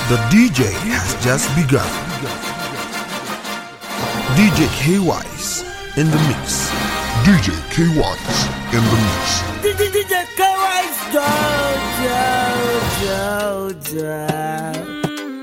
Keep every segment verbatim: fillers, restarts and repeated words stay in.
The D J has just begun. D J K-Wise in the mix. D J K-Wise in the mix. D J K-Wise, Joe, Joe, Joe, Joe.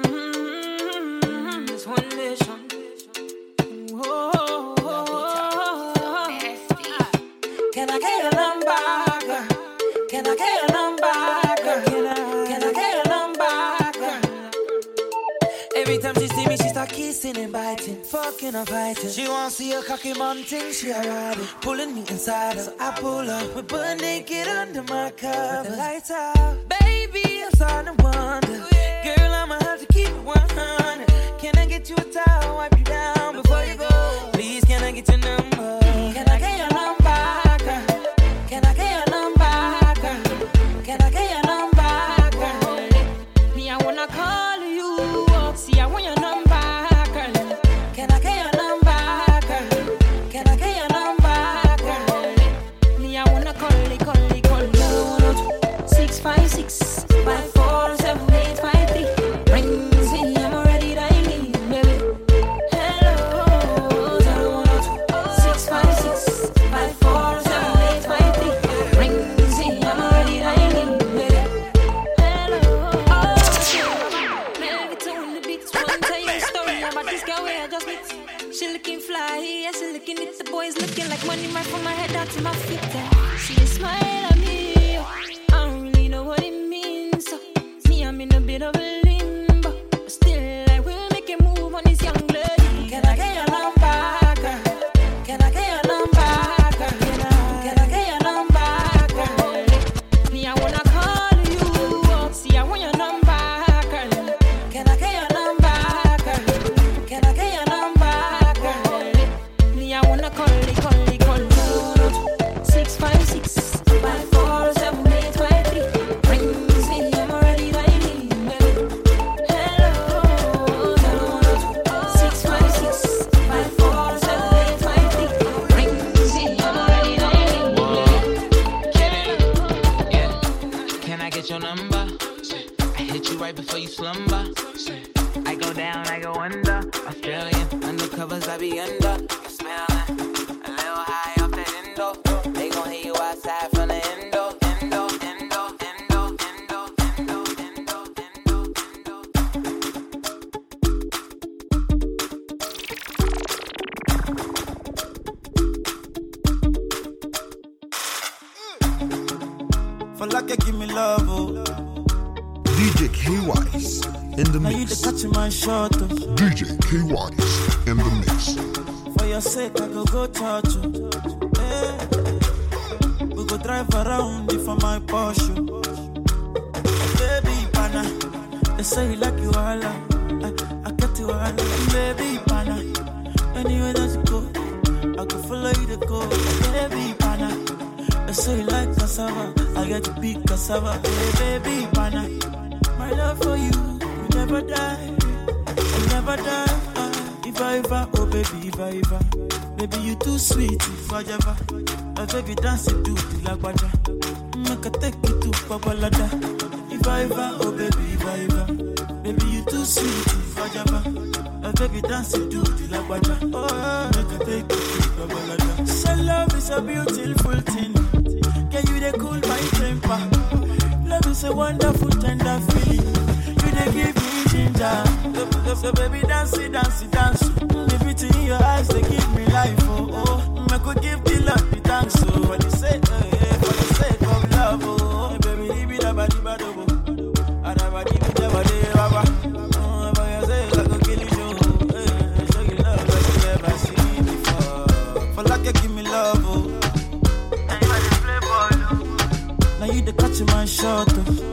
Can I get a number, girl? Can I get a number, girl? Can I, can I get a number, girl? Every time she see me, she start kissing and biting, fucking and fighting. She want to see a cocky mountain, she a ride it, pulling me inside her. So I pull up, we butt naked under my cover. The lights out, baby, I'm starting to wonder. Girl, I'ma have to keep it one hundred. Can I get you a towel, wipe you down before you go? Please, can I get your number? Can I get your number? Can I get your number, girl? Can I get your number, girl? Me, I wanna call you. See, I want your number, girl. Can I get your number, girl? Can I get your number, girl? Me, I wanna call it, call it, call it. Six five six five four seven eight five three. Rings me, I'm already dialing, baby. Hello, six five six five four seven eight five three. She looking fly, yeah, she looking at the boys looking like money right from my head down to my feet. Yeah. She smile at me, I don't really know what it means. So me, I'm in a bit of a limbo, but still I will make a move on this young lady. Can I get your number, girl? Can I get your number, girl? Can I, can I get your number, girl? Me, I wanna call you. See, I want your number, girl. Can I get your number, girl? Can I get your number? I wanna call it, call it, call it. Six five six five four seven eight five three. Rings me, I'm already dialing, baby. Hello, six five six five four seven eight five three. Rings me, I'm already dialing, baby. Yeah, can I get your number? I hit you right before you slumber. I go down, I go under. Australian undercovers, I be under. Smelling a little high off that endo. They gon' hit you outside from the endo, endo, endo, endo, endo, endo, For like you give me love, oh. D J K-Wise in the Now you mix. the catch my shot, oh. D J K-Wise in the mix. For your sake, I go go touch you. Hey. We go drive around if for my Porsche. Baby, pana. They say you like you all. I, I get you all. Baby, pana. Anywhere that you go, I go follow you to go. Baby, pana. They say you like cassava. I get to big cassava. Hey, baby, pana. My love for you, you never die. You never die. Iva, Iva, oh baby, Iva, Iva. Baby, you too sweet, Iva, Java. My baby dance it to the lagwaja. Make a take you to Babalada. Iva, Iva, oh baby, Iva, Iva. Baby, you too sweet, Iva, Java. My baby dance it to the lagwaja. Oh, make a take you to Babalada. So love is a beautiful thing. Can you they cool my temper? Love is a wonderful, tender feeling. You they give me ginger. So baby, dance it, dance it, dance. The beauty in your eyes, they give me life, oh, oh. I could give the love the thanks, so for the sake, eh, for the sake of love, oh. Hey, baby, leave it up, body, body, oh. I never give it up, body, baba. Oh, for your sake, I could kill you, eh. Show you love like you never seen before. For like you give me love, oh. And you are the playboy, no. Now you the catch my shot, oh.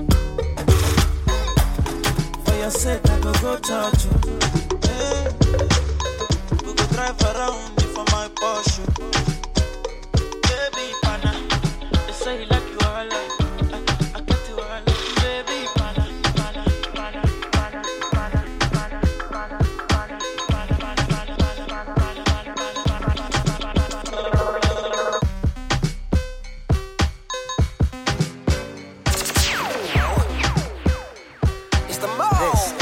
I said I go go touch you. Hey. We go drive around for my Porsche. Baby, pana. They say you like you all. I, I get you all. Baby, pana, pana, pana, pana, pana, pana, pana, pana, pana, pana, pana, pana, It's the mall.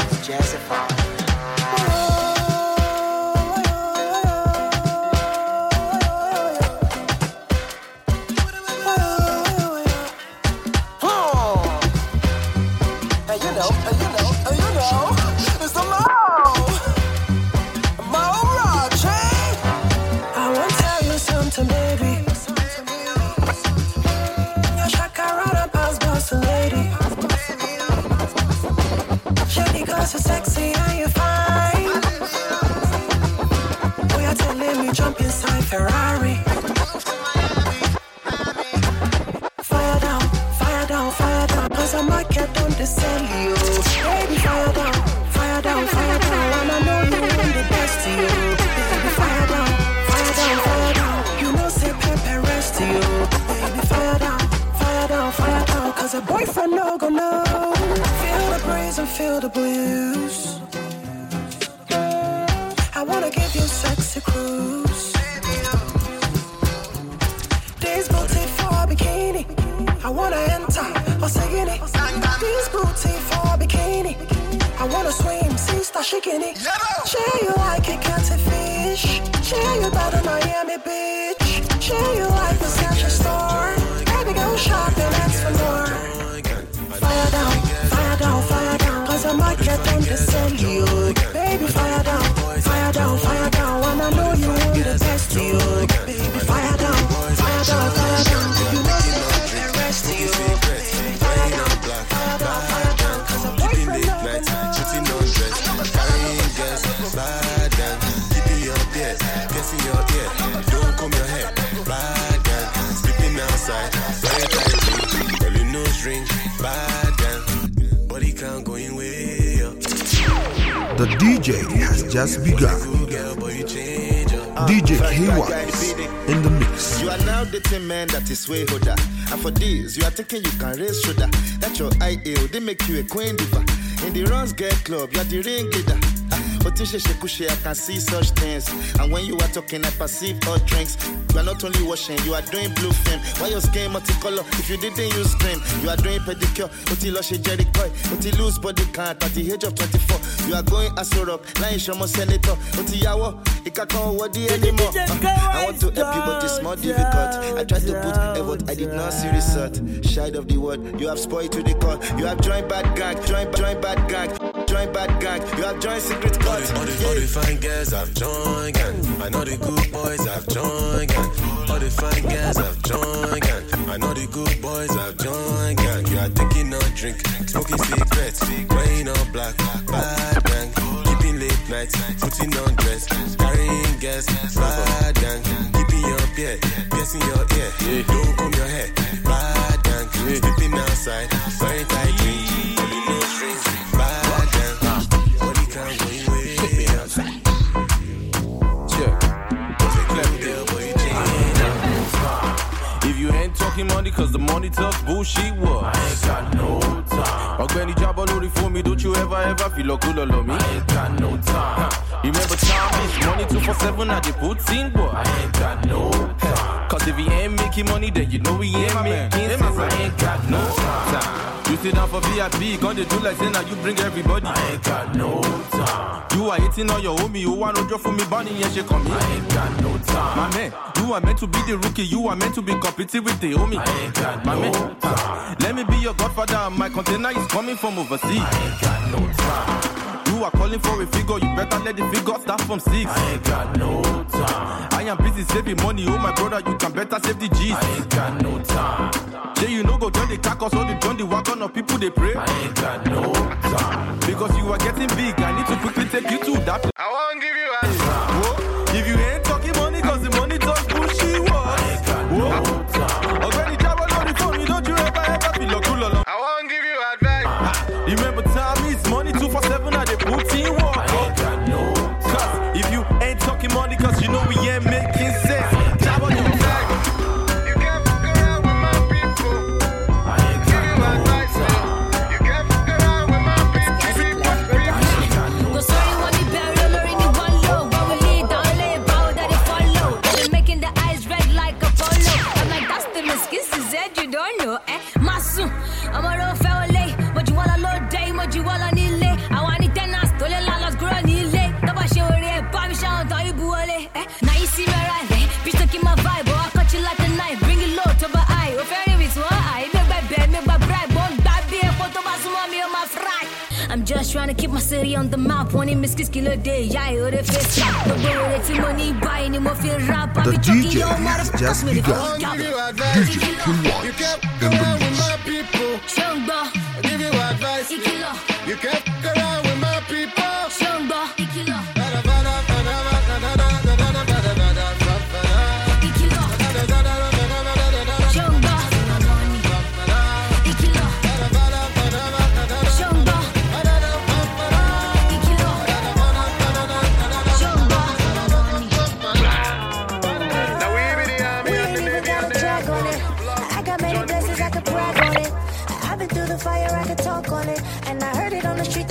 cause I might get done to sell you. Baby, fire down, fire down, fire down. And I know you want the best to you. Baby, fire down, fire down, fire down. You know, say Pepe rest to you. Baby, fire down, fire down, fire down. Cause a boyfriend no go know. Feel the breeze and feel the blues. I wanna give you sexy cruise. This booty for bikini. I wanna enter, or saying it. This booty for bikini. I wanna swim, see, start shaking it. Share you like a catfish. Share you better Miami Beach. Share you like the Central Store. Baby, go shopping, ask for more. Fire down, fire down, fire down. Cause I might get them to send you. Baby, fire down, fire down, fire down. And I know you want the best to you. Baby, fire down, fire down, fire down. You know you want the rest to you. Baby, fire down, fire down, fire down. Cause a boyfriend no go know. Shooting on dress, carrying gas, slide down, keeping your bed, guessing your ear, don't comb your hair, slide down, sleeping outside, very tightly, girl you nose ring, slide down, body count going way up. The D J has just begun. D J K-Wise in the mix. You are now dating men that is way older. And for this, you are thinking you can raise shoulder. That's your I A, they make you a queen diva. In the Runs Girl Club, you are the ring leader. I can see such things. And when you are talking, I perceive all drinks. You are not only washing, you are doing blue film. Why your skin multicolor? If you didn't use cream, you are doing pedicure. Uti lush Jerry Coy, Uti lose body count at the age of twenty-four. You are going Aso Rock, line Shomo Senator. Uti Yawo, Ika can't wadi anymore. I want to help you, but it's more difficult. I tried to put effort, I did not see result. Side of the word, you have spoiled to the core. You have joined bad gang, joined, joined bad gang, joined bad gang. You have joined secret court. All the, all, the, all the fine girls I've joined gang. I know the good boys I've joined gang. All the fine girls I've joined gang. I know the good boys I've joined gang. You are taking a drink, smoking cigarettes, wearing all black, bad gang. Keeping late nights, putting on dress, carrying gas, bad gang. Keeping your beard, piercing your ear, don't comb your hair, bad gang. Sleeping outside, wearing tight jeans, pulling no strings, bad gang. Body count going way. If you ain't talking money, cause the money talks bullshit, what? I ain't got no time. Ogbenny job all over for me, don't you ever, ever feel like cool on me? I ain't got no time. Remember time is money two four seven, I just put in, boy. I ain't got no time. Cause if he ain't making money, then you know he ain't making sense. I ain't got no time. You sit down for V I P, gonna do like say now you bring everybody. I ain't got no time. You are hitting on your homie, you want to draw for me, Bonnie, and she come here. I ain't got no time. My man, you are meant to be the rookie, you are meant to be competing with the homie. I ain't got my no man. Time. Let me be your godfather, my container is coming from overseas. I ain't got no time. You are calling for a figure, you better let the figure start from six. I ain't got no time. I am busy saving money, oh my brother, you can better save the G's. I ain't got no time. Say you know go join the carcass or the join the wagon of people they pray. I ain't got no time. Because you are getting big, I need to quickly take you to that. I won't give you a whoa. If you ain't talking money, cause the money talks bullshit, what? I ain't got no time. Already travel on the phone, you don't you ever ever feel like cool alone. I won't give you advice. Remember time is money two for seven, I they put in work. I ain't got no time. Cause if you ain't talking money, cause you know we ain't making sense. Travel your bag. You can't fuck around with my people. I ain't got no advice. You can't fuck around with my people. Go sorry when the bell roll in the one low. When we lead down lay bow that they follow. They're making the eyes red like a polo. I'm like that's the miskin said you don't know. Eh, Masu, I'm a real family. What you want a low day, what you want a nile. I want it then I stole a lot grow nile. Nobody show it, Bobby shout on you buole. Eh, now you see me right there. Bitch stuck in my vibe, oh I cut you like a knife. Bring it low to my eye. Oh very with one eye. Make my bed, make my bride. Bone baby, photo basu mommy on my fry. I'm just trying to keep my city on the map. One in Miss Kilo Day, yeah, or the face. No borrow money, buy any more feel rap. The D J has just begun. D J K-Wise in the mix. Shamba, I give you advice. Ikilo. You can't fuck around with my people. Shamba, Ikilo. Ikilo. Shamba, Ikilo.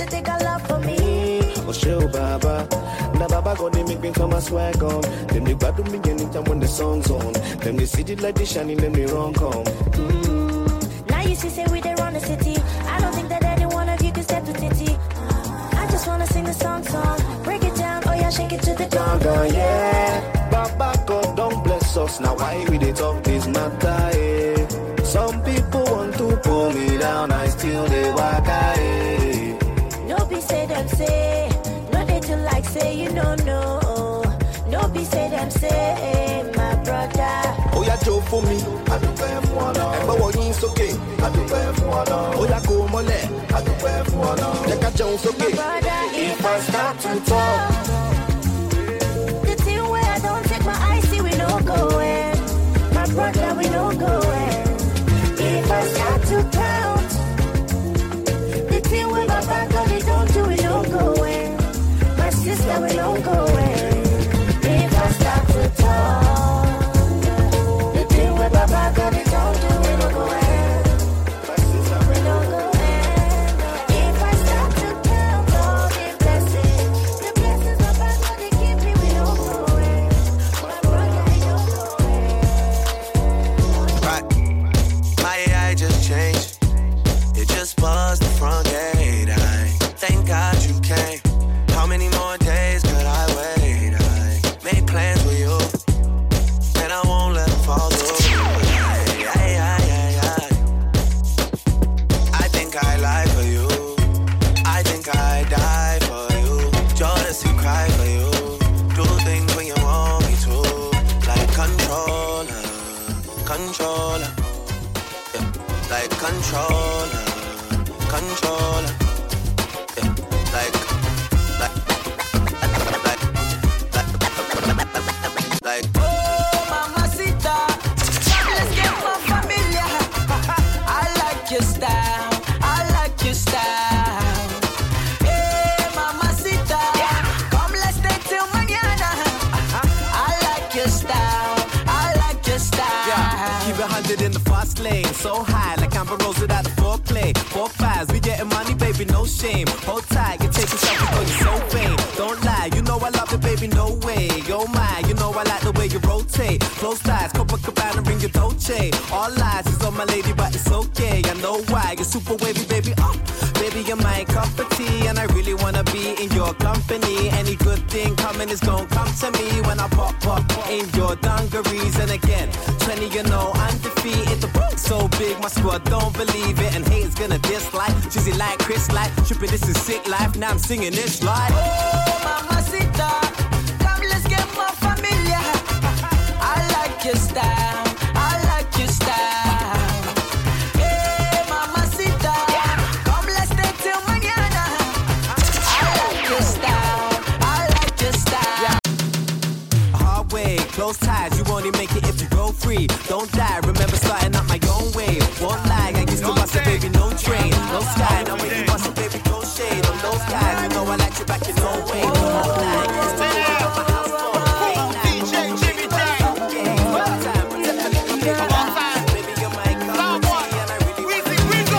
to take a love for me. Oh, show Baba. Now Baba gonna make me come and swag on. Them they bad to me anytime when the song's on. Them they see the light they shining, them they wrong come. Mm. Now you see say we there on the city. I don't think that any one of you can step to titty. I just wanna sing the song song. Break it down, oh yeah, shake it to the Gone, gone, yeah. Baba God don't bless us. Now why we they talk this matter, eh? Some people want to pull me down, I still they walk, eh? No be say them say, no they to like say you know no. No be say them say, my brother. Oh yeah, Joe for me, I do pay for one. And but what is okay, I do pay for one. Oh yeah, go mole, I do pay for one. Like a Jones okay. Brother, If I start to talk, the thing where I don't take my eyes, see we no going. My brother, we no going. If I start to count, the thing where my back on it don't do it no going. My sister, we no going. If I start to talk, the thing where my back on it don't do it no going. My sister, we no going. If I start to count all the blessings, the blessings my back on it keep me, we no going. My brother, we no going. Right, my A I just changed. It just buzzed the front gate. I thank God you came. How many more days could I wait? I made plans with you, and I won't let them fall through. Ay, ay, ay, ay, ay. I think I lie for you. I think I die for you. Just to cry for you. Do things when you want me to, like controller, controller, yeah. Like controller, controller, yeah. Like. Like, oh, mamacita, let's get more familiar. I like your style, I like your style. Hey, mamacita, come let's stay till mañana. I like your style, I like your style. Yeah, keep it one hundred in the fast lane, so high like Amber Rose without a foreplay. Four fives, we getting money, baby, no shame. Hold tight, you take yourself because you're so vain. Don't lie, you know I love it, baby, no way. Yo, my, you know I like the way you rotate. Close ties, Copacabana, ring your Dolce. All lies is on my lady, but it's okay. I know why, you're super wavy, baby. Oh, baby, you're my cup of tea, and I really wanna be in your company. Any good thing coming is gonna come to me when I pop up in your dungarees. And again, twenty, you know, undefeated. The book's so big, my squad don't believe it, and haters gonna dislike. Cheesy like Chris, like tripping, this is sick life. Now I'm singing this like, oh, mamacita, come let's get more familiar. I like your style, I like your style. Hey, mamacita, come let's stay till mañana. I like your style, I like your style. Yeah. Hard way, close ties, you only make it if you go free. Don't die, remember starting up my own way. Won't lie, I used to bust it, baby, no train, no sky. Now when you bust it, baby, no shade on those guys. You know I like you back in no way. Won't lie, I used to go to my house phone. D J Jimmy J. One time, but definitely come on time. Baby, you're my company, and I really want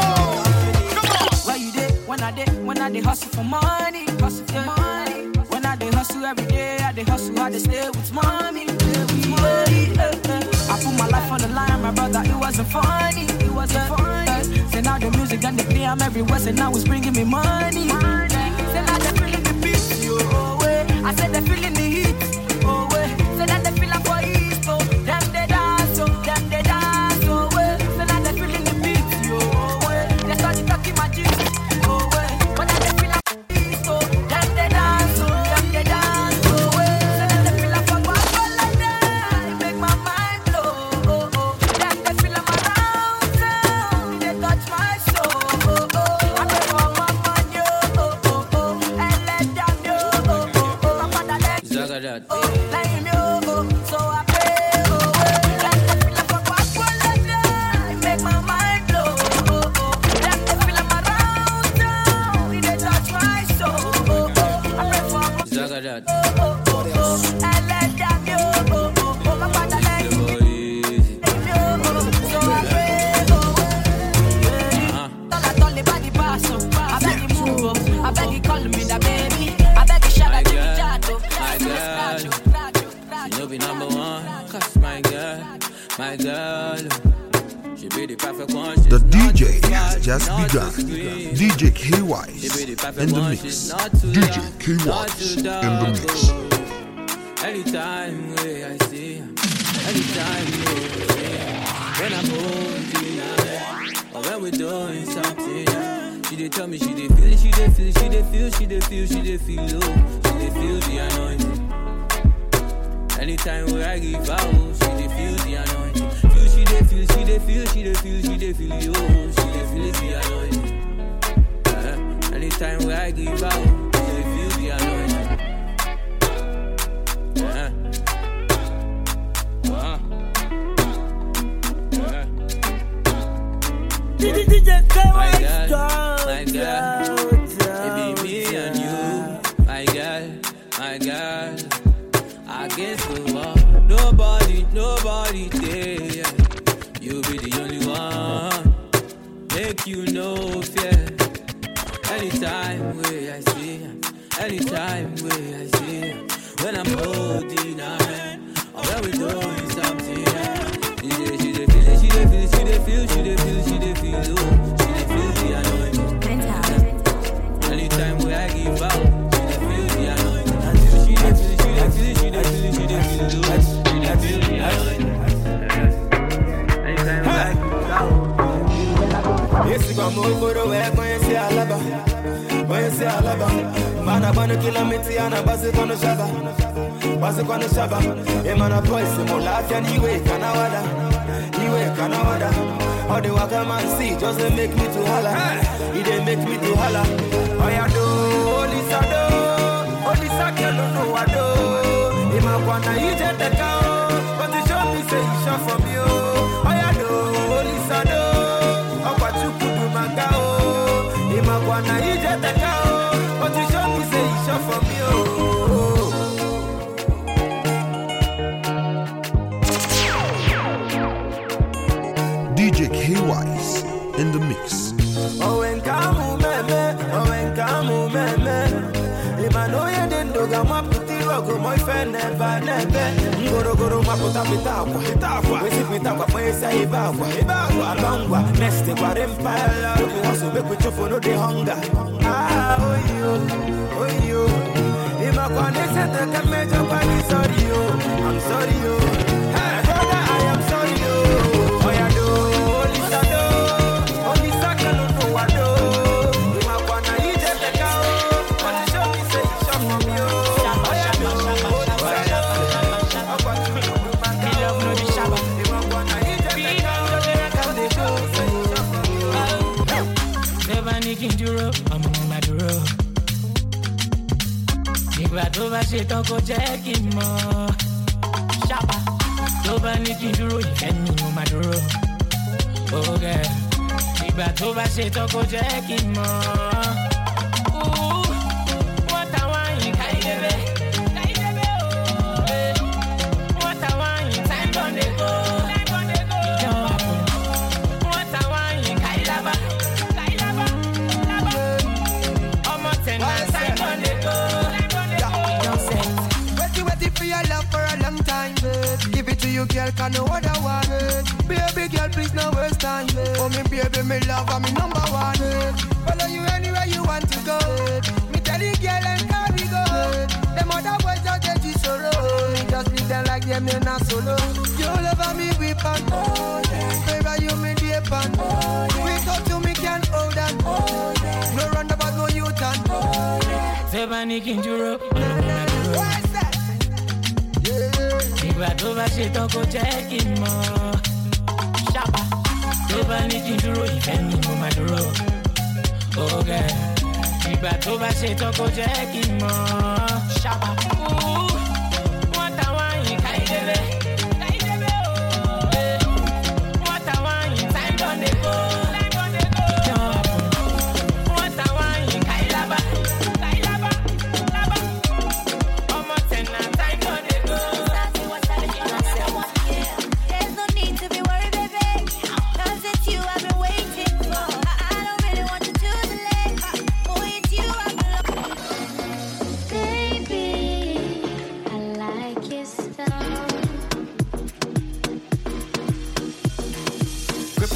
to. Where you did, when I did, when I did hustle for money, hustle for money. When I did hustle every day, I did hustle, I did stay with mommy. I put my life on the line, my brother, it wasn't funny, it wasn't funny. Say now the music and the play, I'm everywhere, say now it's bringing me money. Say now they're feeling the beat, oh way. I said they're feeling the heat, oh way. Say that they feel like for East, oh. Them they dance, oh, them they dance, oh way. Say now they're feeling the beat, oh way. They start talking my juice, oh way. But now they feel like for East, oh. Them they dance, oh, them they dance, oh way. Say that they feel like for what, what like that. It make my mind blow, oh, oh. Them they feel like my round sound. They touch my soul, oh, oh. I make all my money, oh, oh, oh. And let them know, oh, oh, oh. My father let Zaga that. oh. my girl. She be the perfect one. The D J has just begun. D J K Wise in the mix. D J K Wise in the mix. Anytime where I see her, anytime where I see her, when I'm holding her, or when we're doing something, she dey tell me she dey feel, she dey feel, she dey feel, she dey feel, she dey feel, oh, she dey feel the anointing. Anytime where I give out, she dey feel the anointing. Feel she dey feel, she dey feel, she dey feel, she dey feel, oh, she dey feel the anointing. Uh, anytime where I give out, she dey feel the anointing. Uh, uh, uh. D J K My girl, my girl, it be me and you. My girl, my girl. Against the wall, nobody, nobody there. You be the only one, make you no fear. Anytime where I see her, anytime where I see her, when I'm holding her hand, or when we're doing something, she dey, she dey feel it, she dey feel it, she dey feel, she dey feel, she dey feel, oh, she dey feel the anointing. Anytime where I give out, she dey feel the anointing. She dey feel it, she dey feel it, she dey feel it, she dey feel it, she dey feel the anointing. Anytime where I give out. Yes, you come over the way, when you see Alaba, when you see Alaba, man, I wanna kill a miti and a basic on the shaba, basic on the shaba. A man, a voice, a more life, and you wake, and I wada, you wake, and I wada. How the waka man see, just they make me to holla, he they make me to holla. Oh, yeah, do, only sado, only sake, no, no, I do. Ima kwana, you just the cow, but the show me say you shot from you. Oh, yeah, do, only sado. Now you just a cow, but you show me say you shot for me, oh. D J K Wise in the mix. Oh, when kamu meme, oh, when kamu meme. If I know you didn't do go my pretty rogo, my friend never, never. Goro goro maputa pitagua, pitagua. We see pitagua, we say ibagua, ibagua, bangua. Next day, what empire? We also make with you for no day hunger. Ah, oh you, oh you. If I want to set the major body, sorry you, I'm sorry you. Hey, brother, I am sorry you. Oh yeah, do, only sado, only saka no no wado. If I want to eat the cow, but show me say you shop from you. Oh yeah, do, only sado, I want to do my cow. Love no be shabba. If I want to eat the cow, they show say you shop from you. Never nicking duro, I'm on my duro. Ìgbà tó bá ṣe tán kó jẹ́ kí n mọ̀. Ṣápa tó bá ní kí n dúró ìfẹ́ mi mo máa dúró. Ògẹ̀ ìgbà tó bá ṣe tán kó jẹ́ kí n mọ̀. Wọ́n táwọn àyìn ká ìdébé. Ká ìdébé ooo. Wọ́n táwọn àyìn time don dey go. Time don dey go. Ìjọ àpò. Wọ́n táwọn àyìn ká ìlábà. Ká ìlábà. Lábà. Ọmọ tẹ̀lé time don dey go. For your love for a long time, babe. Give it to you, girl, can no other one, babe. Baby girl, please no waste time, babe. Oh, me baby, me love, I'm me number one, babe. Follow you anywhere you want to go, babe. Me tell you, girl, and how we go, babe. Them other boys just get you sorrow. Just leave them like them, they're not solo. You love me, we pan, oh, yeah. Baby, you me deep pan, oh, yeah. We talk to me, can hold on, oh, yeah. No roundabout, no U-turn, oh, yeah. Seven, can you rope? What's that? Ìgbà tó bá ṣe tán kó jẹ́ kí n mọ̀. Ṣápa tó bá ní kí n dúró ìfẹ́ mi mo máa dúró. Ògẹ̀ ìgbà tó bá ṣe tán kó jẹ́ kí n mọ̀. Ṣápa wọ́n táwọn àyìn ká ìdébé. Ká ìdébé ooo. Wọ́n táwọn àyìn time don dey go. Time don dey go. Ìjọ àpò. Wọ́n táwọn àyìn ká ìlábà. Ká ìlábà. Lábà. Ọmọ tẹ̀nà time don dey go. There's no need to be worried, baby. Cause it's you I've been waiting for. I, I don't really want you to delay. Boy, it's you I've been looking for. Baby,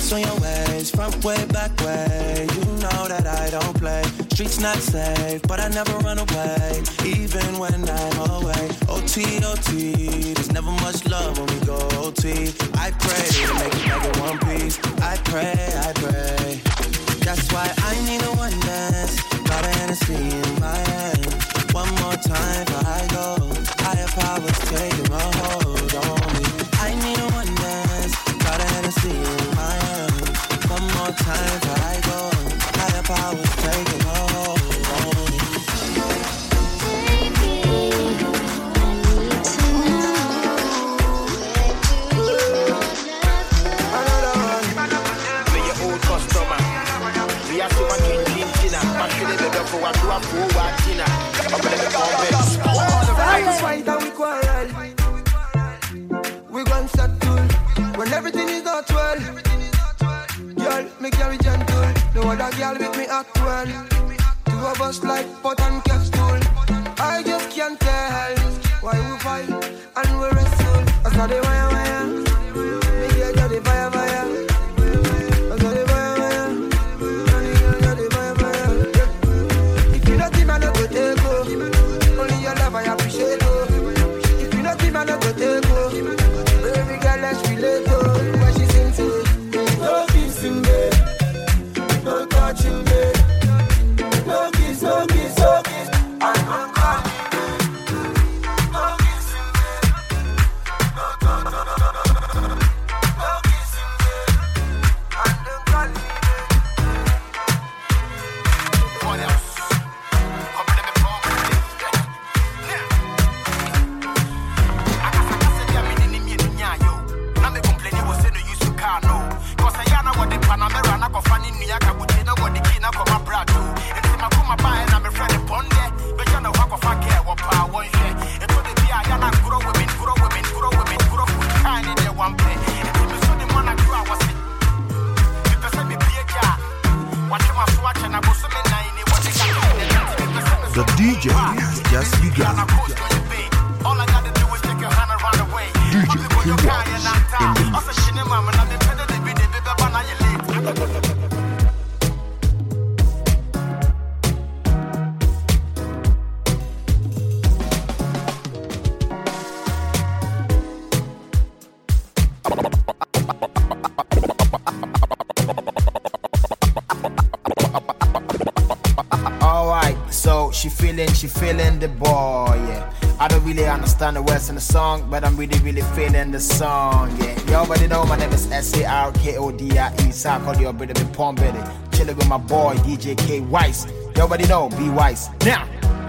Ice on your waist, front way, back way. You know that I don't play. Streets not safe, but I never run away, even when I'm away. O T, O T, there's never much love when we go O T. I pray to make it back in one piece. I pray, I pray. That's why I need a one dance. Got a Hennessy in my hand. One more time before I go. Higher powers taking a hold on me. I need a one dance. Got a Hennessy in my hand. One more time before I go. Higher powers taking a hold on me. Fight and we quarrel. We gon' settle when everything is not well. Girl, me carry gentle. No other girl with me act well. Two of us like pot and capsule. I just can't tell why we fight and we wrestle. I saw the wire wire. Me get the fire fire. I saw the fire fire. Only you got the fire fire. If you don't think I know to take go, only your love I appreciate. If you don't think I know to take go, baby girl let's relate. When she sings it, no kissing babe, no touching babe, no kiss, no kiss, no kiss. I don't call you babe, no kissing babe, no touching, no kissing babe. I don't call you babe. What else? The D J has just begun. D J K-Wise in the mix. She feeling, she feeling the boy, yeah. I don't really understand the words in the song, but I'm really, really feeling the song, yeah. You already know my name is S A R K O D I E, so I call you a bit of a palm belly. Chilling with my boy, D J K-Wise. You already know, be wise. Now!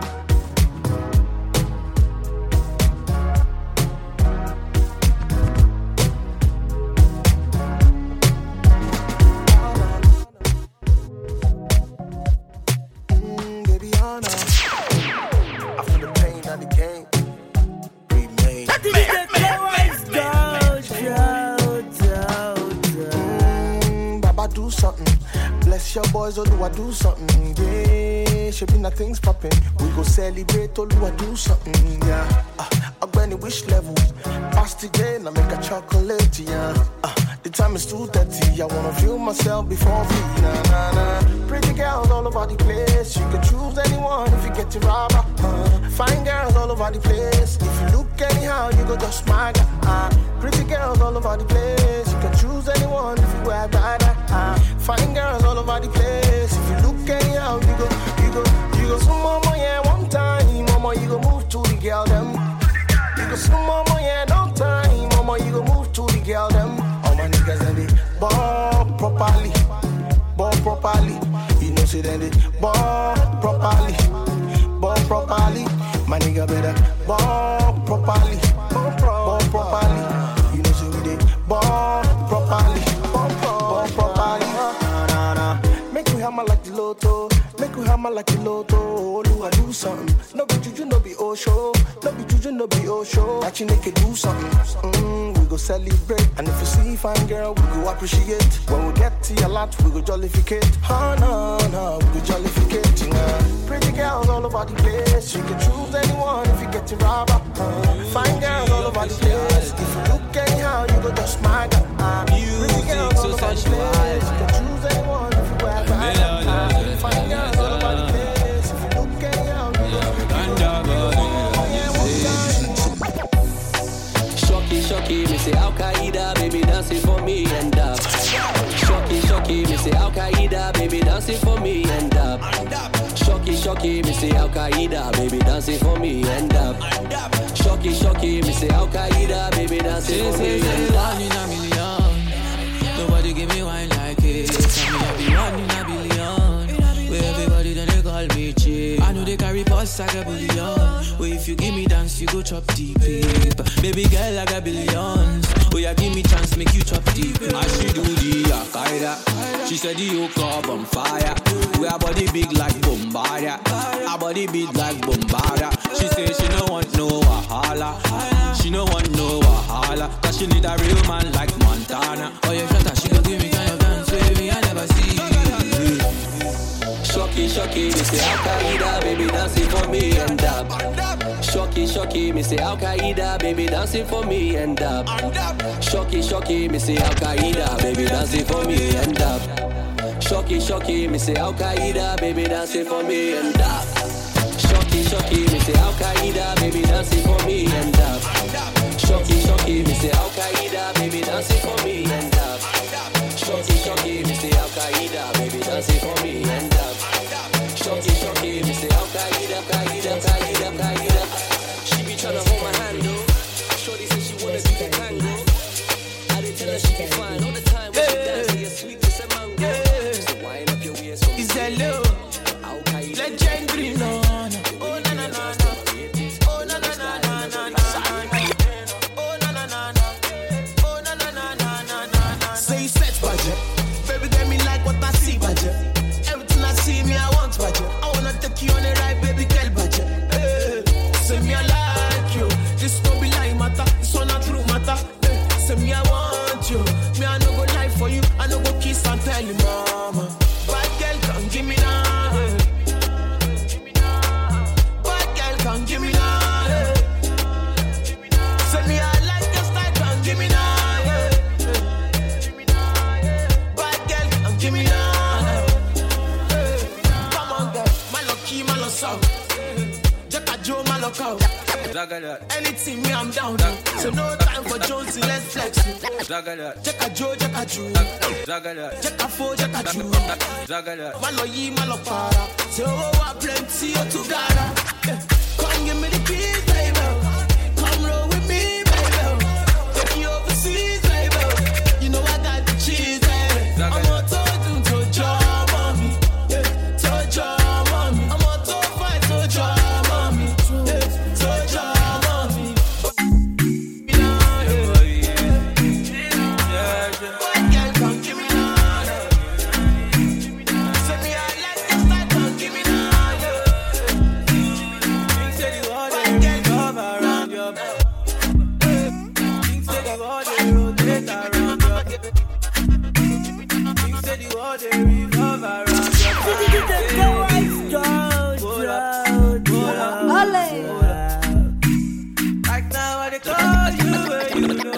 Oluwa do something, yeah. Should be nothing's popping. We go celebrate, Oluwa do something, yeah. Uh, Agbeni which level? Past the game, I make a chocolate, yeah. Uh, the time is two thirty, I wanna feel myself before me, nah, nah, nah. Pretty girls all over the place. You can choose anyone if you get your rubber. Uh, fine girls all over the place. If you look anyhow, you go just smile. Uh, pretty girls all over the place. You can choose anyone if you wear brother. Uh, fine girls all over the place. If you look anyhow, you go, you go, you go. Some mama, yeah, one time, mama, you go move to the girl them. You go some mama, yeah, no time, mama, you go move to the girl them. All my niggas and they ball properly, ball properly. You know, see then they ball properly, ball properly. My nigga better ball properly, ball, pro- ball properly. You know, see we they ball properly, ball, pro- ball properly. Nah, nah, nah. Make we hammer like the lotto, make we hammer like the lotto. Do I do something? No be juju, no be oh show, no be juju, no be oh show. Actually, make it do something. Mm, we go celebrate, and if you see fine girl, we go appreciate. When we get to your lot, we go jollificate. Oh no, no, we go jollificate. Yeah. Pretty girls all over the place. You can choose anyone if you get to rubber. Uh, fine girls all over the place. If you look anyhow, you go just smile. Uh, pretty girls all over the place. say Al Qaeda, baby dancing for me and up. Shocky, shocky, me say Al Qaeda, baby dancing for me and up. Shocky, shocky, me say Al Qaeda, baby dancing for me and up. One in a million, nobody give me wine like it. Tell me I be one in a billion, where everybody then they call me cheap. I know they carry posts like a billion. Where if you give me dance, you go chop deep. Baby girl, I got billions. Oh yeah, give me chance, make you chop deep. I she do the Al-Qaeda. She said the yoke up on fire. We our body big like Bombardier. Our body big like Bombardier. She say she no want no wahala. She no want no wahala. Cause she need a real man like Montana. Oh yeah, shut up, she gon' give me kind of dance, baby, I never see. Shocky, shocky, me say Al Qaeda, baby dancing for me and up. Shocky, shocky, me say Al Qaeda, baby dancing for me and up. Shocky, shocky, me say Al Qaeda, baby dancing for me and up. Shocky, shocky, me say Al Qaeda, baby dancing for me and up. Shocky, shocky, me say Al Qaeda, baby dancing for me and up. Shocky, shocky, me say Al Qaeda, baby dancing for me and up. Shocky, shocky, me say Al Qaeda, baby dancing for me and up. Shocky, shocky, me say Al Qaeda, Qaeda, Qaeda, Qaeda. She be tryna hold my hand, though. Shorty said she wanna do the tango. I didn't tell her she be fine all the time when she dance. You're sweet as a mango. So wind up your waist. Is that low? Al Qaeda. Legendary, no, no. Oh, na na na na. Oh, na na na na na na. Oh, na na na na. Oh, na na na na na na. Say set budget. Baby, get me like what I see budget. Everything I see me, I want budget. I wanna take you on the ride, baby, girl budget. Hey, say me I like you. This don't be lie matter. This one not true matter. Hey, say me I want you. Me I no go lie for you. I no go kiss and tell you, mama. Bad girl, come give me now. Hey. Bad girl, come give me now. Hey. Say me I like your style, come give me now. Hey. Bad girl, come give me now. Hey. Come on, girl, my lucky, my love song. Jacka Joe, my luck out. Anything me, I'm down. So no time for Jonesy, let's flex. Jacka Joe, Jacka Joe. Jacka Fo, Jacka Joe. My lawyer, my love para. So I plenty you together. Come give me the keys, baby. Come roll with me, baby. Take you overseas, baby. You know I got the cheese, baby. I'm on to do to job on me. To job on me. I'm on to fight to job on me. To job on me. What girl come give me now? Say me I like this style, come give me now. Think say the world they revolve around your back. Think say the world they rotate around your back. Think say the world they revolve around your back. Like now I call you where you know.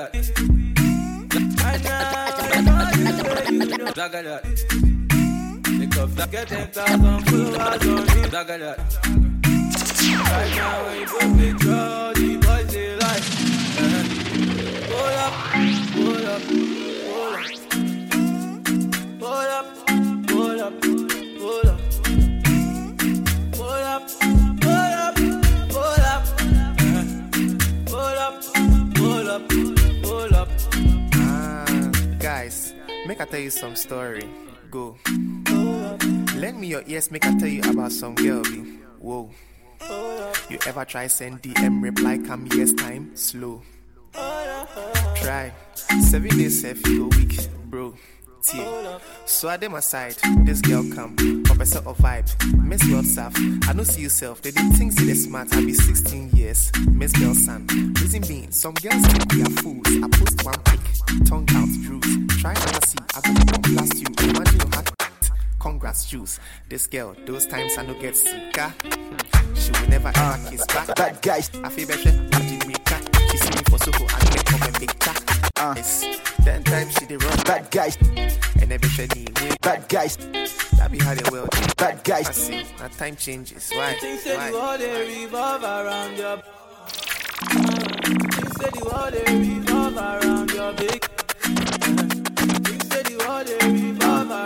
Right now I call you where you know. Think of that get ten thousand followers on me. Right now when you put me through, the boys they like. Hold up, hold up, hold up. Hold up, hold up, hold up. Hold up, hold up, hold up. Hold up, hold up, hold up. Ah, guys, make I tell you some story. Go. Lend me your ears, make I tell you about some girl. Be. Whoa. You ever try send D M reply come yes time? Slow. Try. Seven days if you go week, bro. T. So I dem aside, this girl come, professor of vibe, Miss WhatsApp. I don't see yourself, they did things they smart. I be sixteen years, Miss Girl son. Reason being, some girls think we are fools. I post one pic, tongue out, Drews. Try to see, I go to blast you. Imagine your heart. Congrats, juice. This girl, those times I no get suka. She will never ever kiss back. Bad guys, I feel better. I did make her. She see me for Soho and get come and make her. Uh, yes. Ten times she did run. Bad guys, and eventually we bad guys. That be how they will. Bad guys. I see. Now time changes. Why? Things say the world they revolve around your. Things say the world they revolve around your big. Things say the world they revolve around.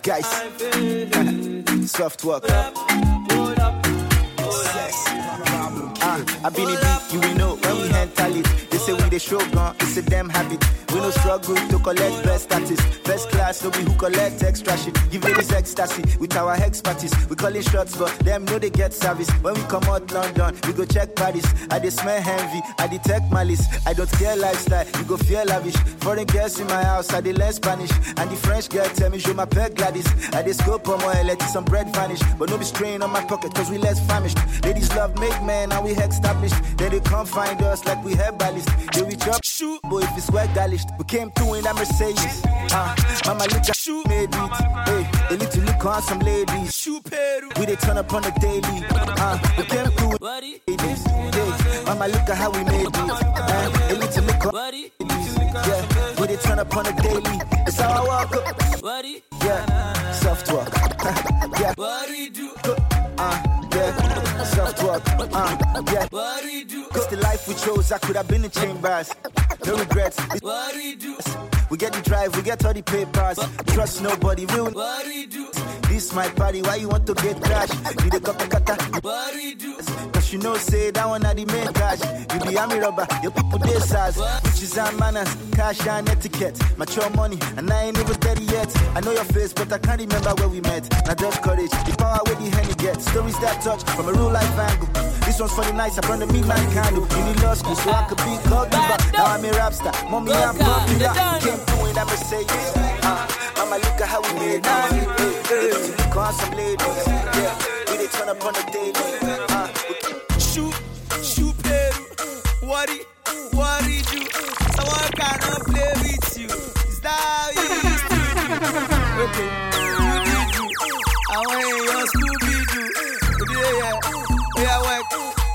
Guys, soft work. Uh, I been a beat, you will know when we enter it. They say we the show gun, it's a damn habit. We no struggle to collect best status. First class, no be who collect extra shit. Give ladies ecstasy with our hex parties. We call it shots, but them know they get service. When we come out London, we go check Paris. I dey smell envy, I detect malice. I don't care lifestyle, you go feel lavish. Foreign girls in my house, I dey learn Spanish. And the French girl tell me, show my pet Gladys. I dey scope on my let some bread vanish. But no be strain on my pocket, cause we less famished. Ladies love make men, and we established. Then they come find us like we have ballast. They reach up, shoot, boy, if it's well galished. We came through in that Mercedes. Uh, mama look at shoot, made it. Hey, a little look on some ladies. Shoot, Peru. We they turn up on the daily. Uh, we came through with ladies. Hey, mama look at how we made it. Uh, a little look on ladies. Yeah, we they turn up on the daily. It's how I walk up. Yeah, soft walk. Yeah, uh, yeah, soft walk. Uh, yeah, it's the life we chose. I could have been in chambers. No regrets. We get the drive, we get all the papers. Trust nobody, real. This my party, why you want to get cash? You the kaka kata. Cause you know, say that one are the main cash. You be army rubber, your people they size. Which is our manners, cash and etiquette. Mature money, and I ain't even thirty yet. I know your face, but I can't remember where we met. Now just courage, the power where the henny gets. Stories that touch from a real life angle. This one's for the nights, I brought the midnight candle. You need law school, so I could be called diva. Now I'm a rap star, mommy I'm popular. Came through in that Mercedes. Uh, mama look at how we made it. Look on some ladies, yeah. We they turn up on the daily. Uh, shoot, shoot, Peru. What it, what it do? Someone cannot play with you. Is that how you used to do? Okay, you did you. I want your Scooby Doo. Yeah, yeah, yeah, work.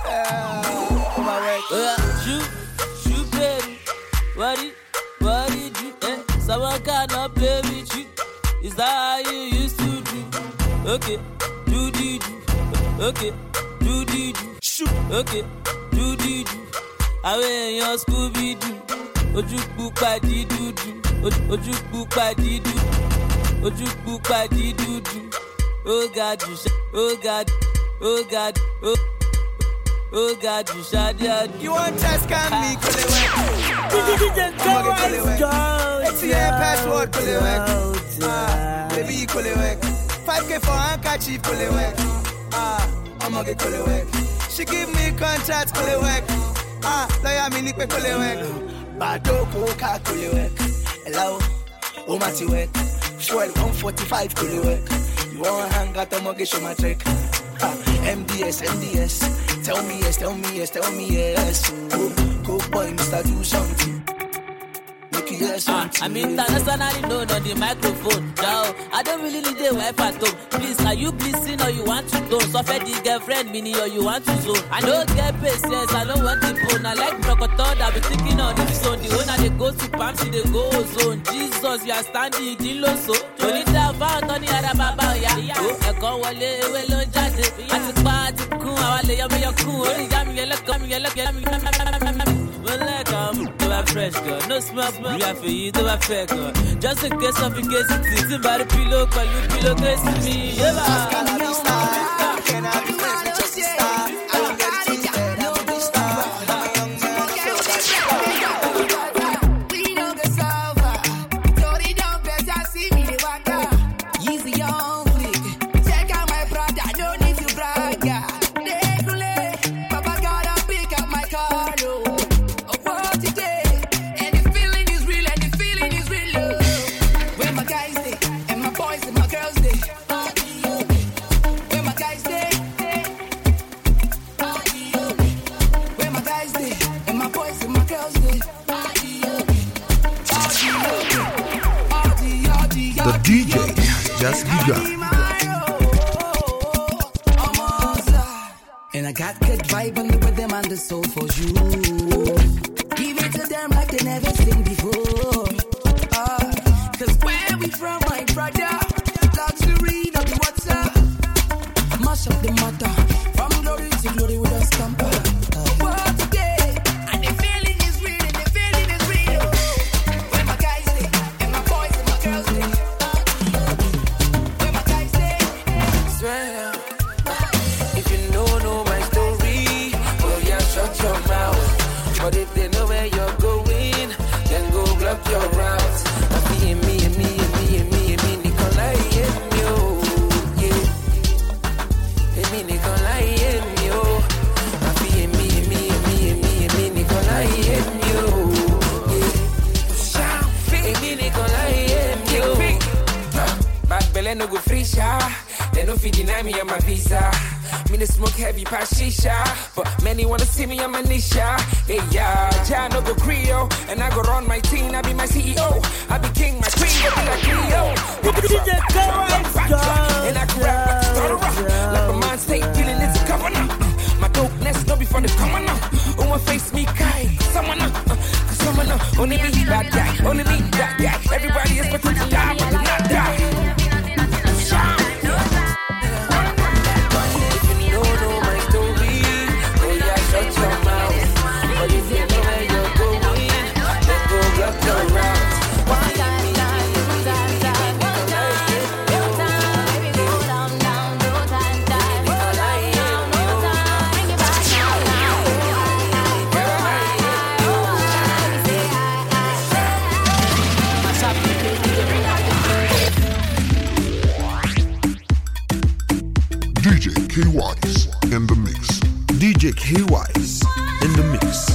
Uh, my work. Uh, shoot, shoot, Peru. What it, what it do? Eh? Someone cannot play with you. Is that how you used to do? Okay, do do do. Okay, do do do. Shoot. Okay, do do do. I wear your Scooby Doo. Oju padi do do. Oju padi do. Oju padi do do. Oh God, you sh- oh God, oh God, oh. Oh God, you shot ya. You want to scam me, Kulewek? It's your password, Kulewek. Ah, baby, Kulewek. five K for handkerchief, Kulewek. Ah, I'm gonna get Kulewek. She give me contract, Kulewek. Ah, lawyer me nipe Kulewek. Bado Koka, Kulewek. Hello, Omati Wek. Fuel one forty-five, Kulewek. You want hang out, I'm gonna get you my trick. Ah, M D S, M D S. Tell me yes, tell me yes, tell me yes. Go, go boy, Mister Do something. Make you hear something. I'm internationally known on the microphone. Now, I don't really need a wife at home. Please, are you pleasing or you want to go? Suffer the girlfriend, mini or you want to zone. I don't get patience, I don't want the bone. I like Brocotor, I've been thinking on this zone. The owner, they go to Pam, see they go zone. Jesus, you are standing, you know so. Only that found on the other baba, yeah. Oh, I go wale, well, on judge. I just party cool, I lay on your cool. Only yummy, you look, yummy, you look, yummy, well, like, um, to a fresh girl, no smell, smell, you have to eat to a fair girl. Just in case of in case it's sitting by the pillow, call you pillow, case to me, yeah. Can I be star? Can I be friends with just a star? I'm ready to get I'm a big star. I'm a young man, so that's we don't get over. Tori don't better see me, the water. Easy young flick. Check out my brother, no need to brag, yeah. Papa gotta pick up my car, no. The D J has just begun. And I got good vibe on the rhythm and the soul for you. Give it to them like they never seen before. Uh, Cause where we from, my brother? Luxury, not the water. Mash up the matter. From glory to glory with a stamper. Uh, today, and the feeling is real, and the feeling is real. Where my guys stay, and my boys and my girls stay. yeah, no go free shower. They no fit deny me on my visa. Me no smoke heavy past shisha, but many wanna see me on my nisha. Hey yeah, ja no go Creole, and I go run my team. I be my C E O, I be king, my queen, I be like Cleo. And I can rap like a stutterer, like a man state feeling it's a governor. My dopeness no be for the commoner. Who want face me kai? Someone up, cause someone up. Only me that guy, only me that guy. Everybody is but to die, but to not die. D J K-Wise in the mix. D J K-Wise in the mix.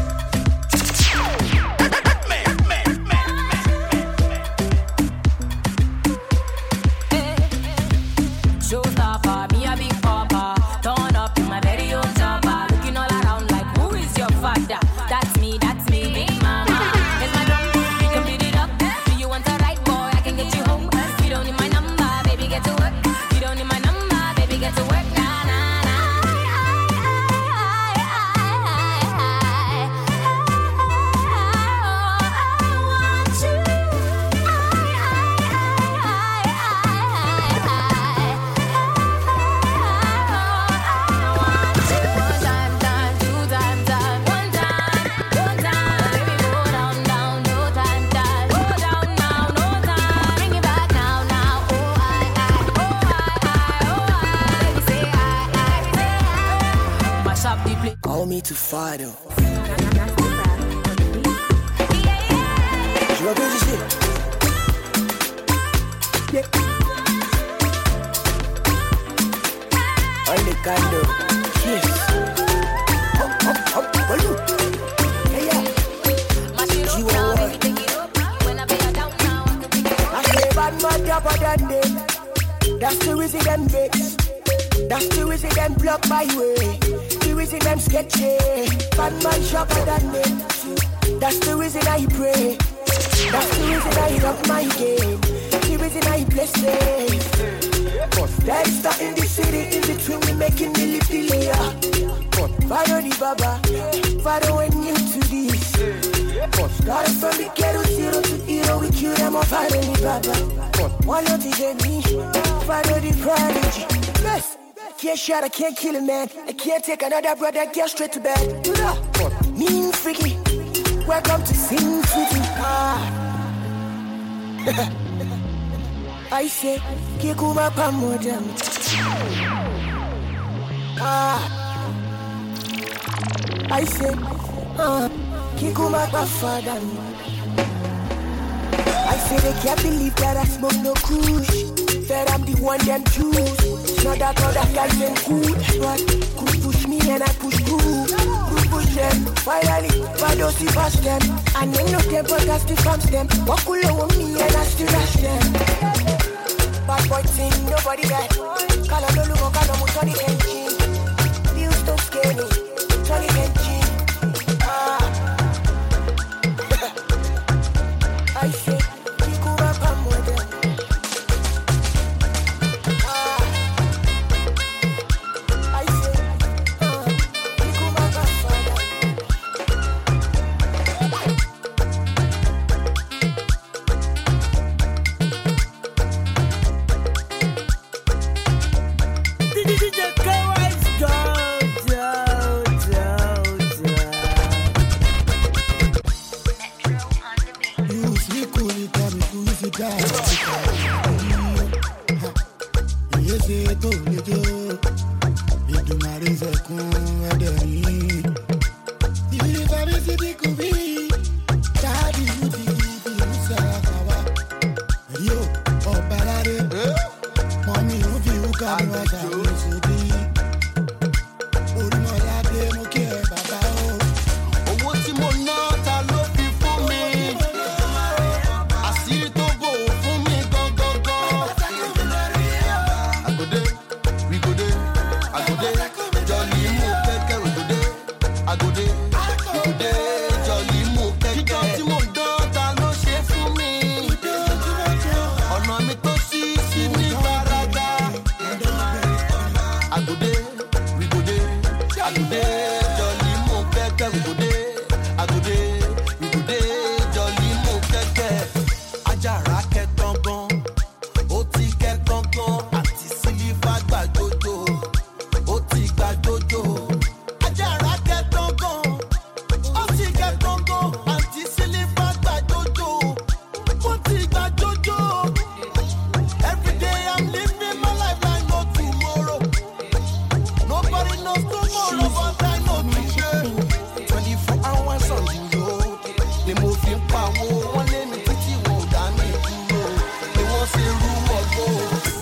Showstopper, me a big papa. Turn up in my very own chopper. Looking all around like, who is your father? That's me, that's me, big mama. Here's my drum, you can beat it up. Do you want a ride, boy? I can get you home. You don't need my number, baby, get to work. You don't need my number, baby, get to work. Nah, nah, nah. Call me to Fido. Je vois que je suis. Yeah. On the candle. Yes. Hop, hop, hop, balloon. Hey, yeah. G one one. I say bad man tougher than them. That's the reason them vex. That's the reason them block my way. The reason them sketchy. Bad man sharper than them. That's the reason I pray. That's the reason I love my game. The reason I play safe. There's stuff in the city in between we making milli billy. Follow the baba. Follow when you to this. Started from the ghetto zero to hero. We kill them all. Follow the baba. One of the enemy. Follow the prodigy. Yes. Can't shot, I can't kill a man. I can't take another brother, get straight to bed. Mean freaky. Welcome to Sin City. Ah. I say, Kikuma Pamodam. Ah. I say, ah, Kikuma Pafadam. I say they can't believe that I smoke no kush. Said I'm the one them choose. Not that other guys them good, but could push me and I push through. Could push them, finally, but don't see past them. And then no temper gas to fams them. What could you want me and I still rush them? Bad boy thing, nobody got. Call on the look, call on Tony Engine. Views don't scare me, Tony Engine. Ah. I say, Kikuma Pamodem.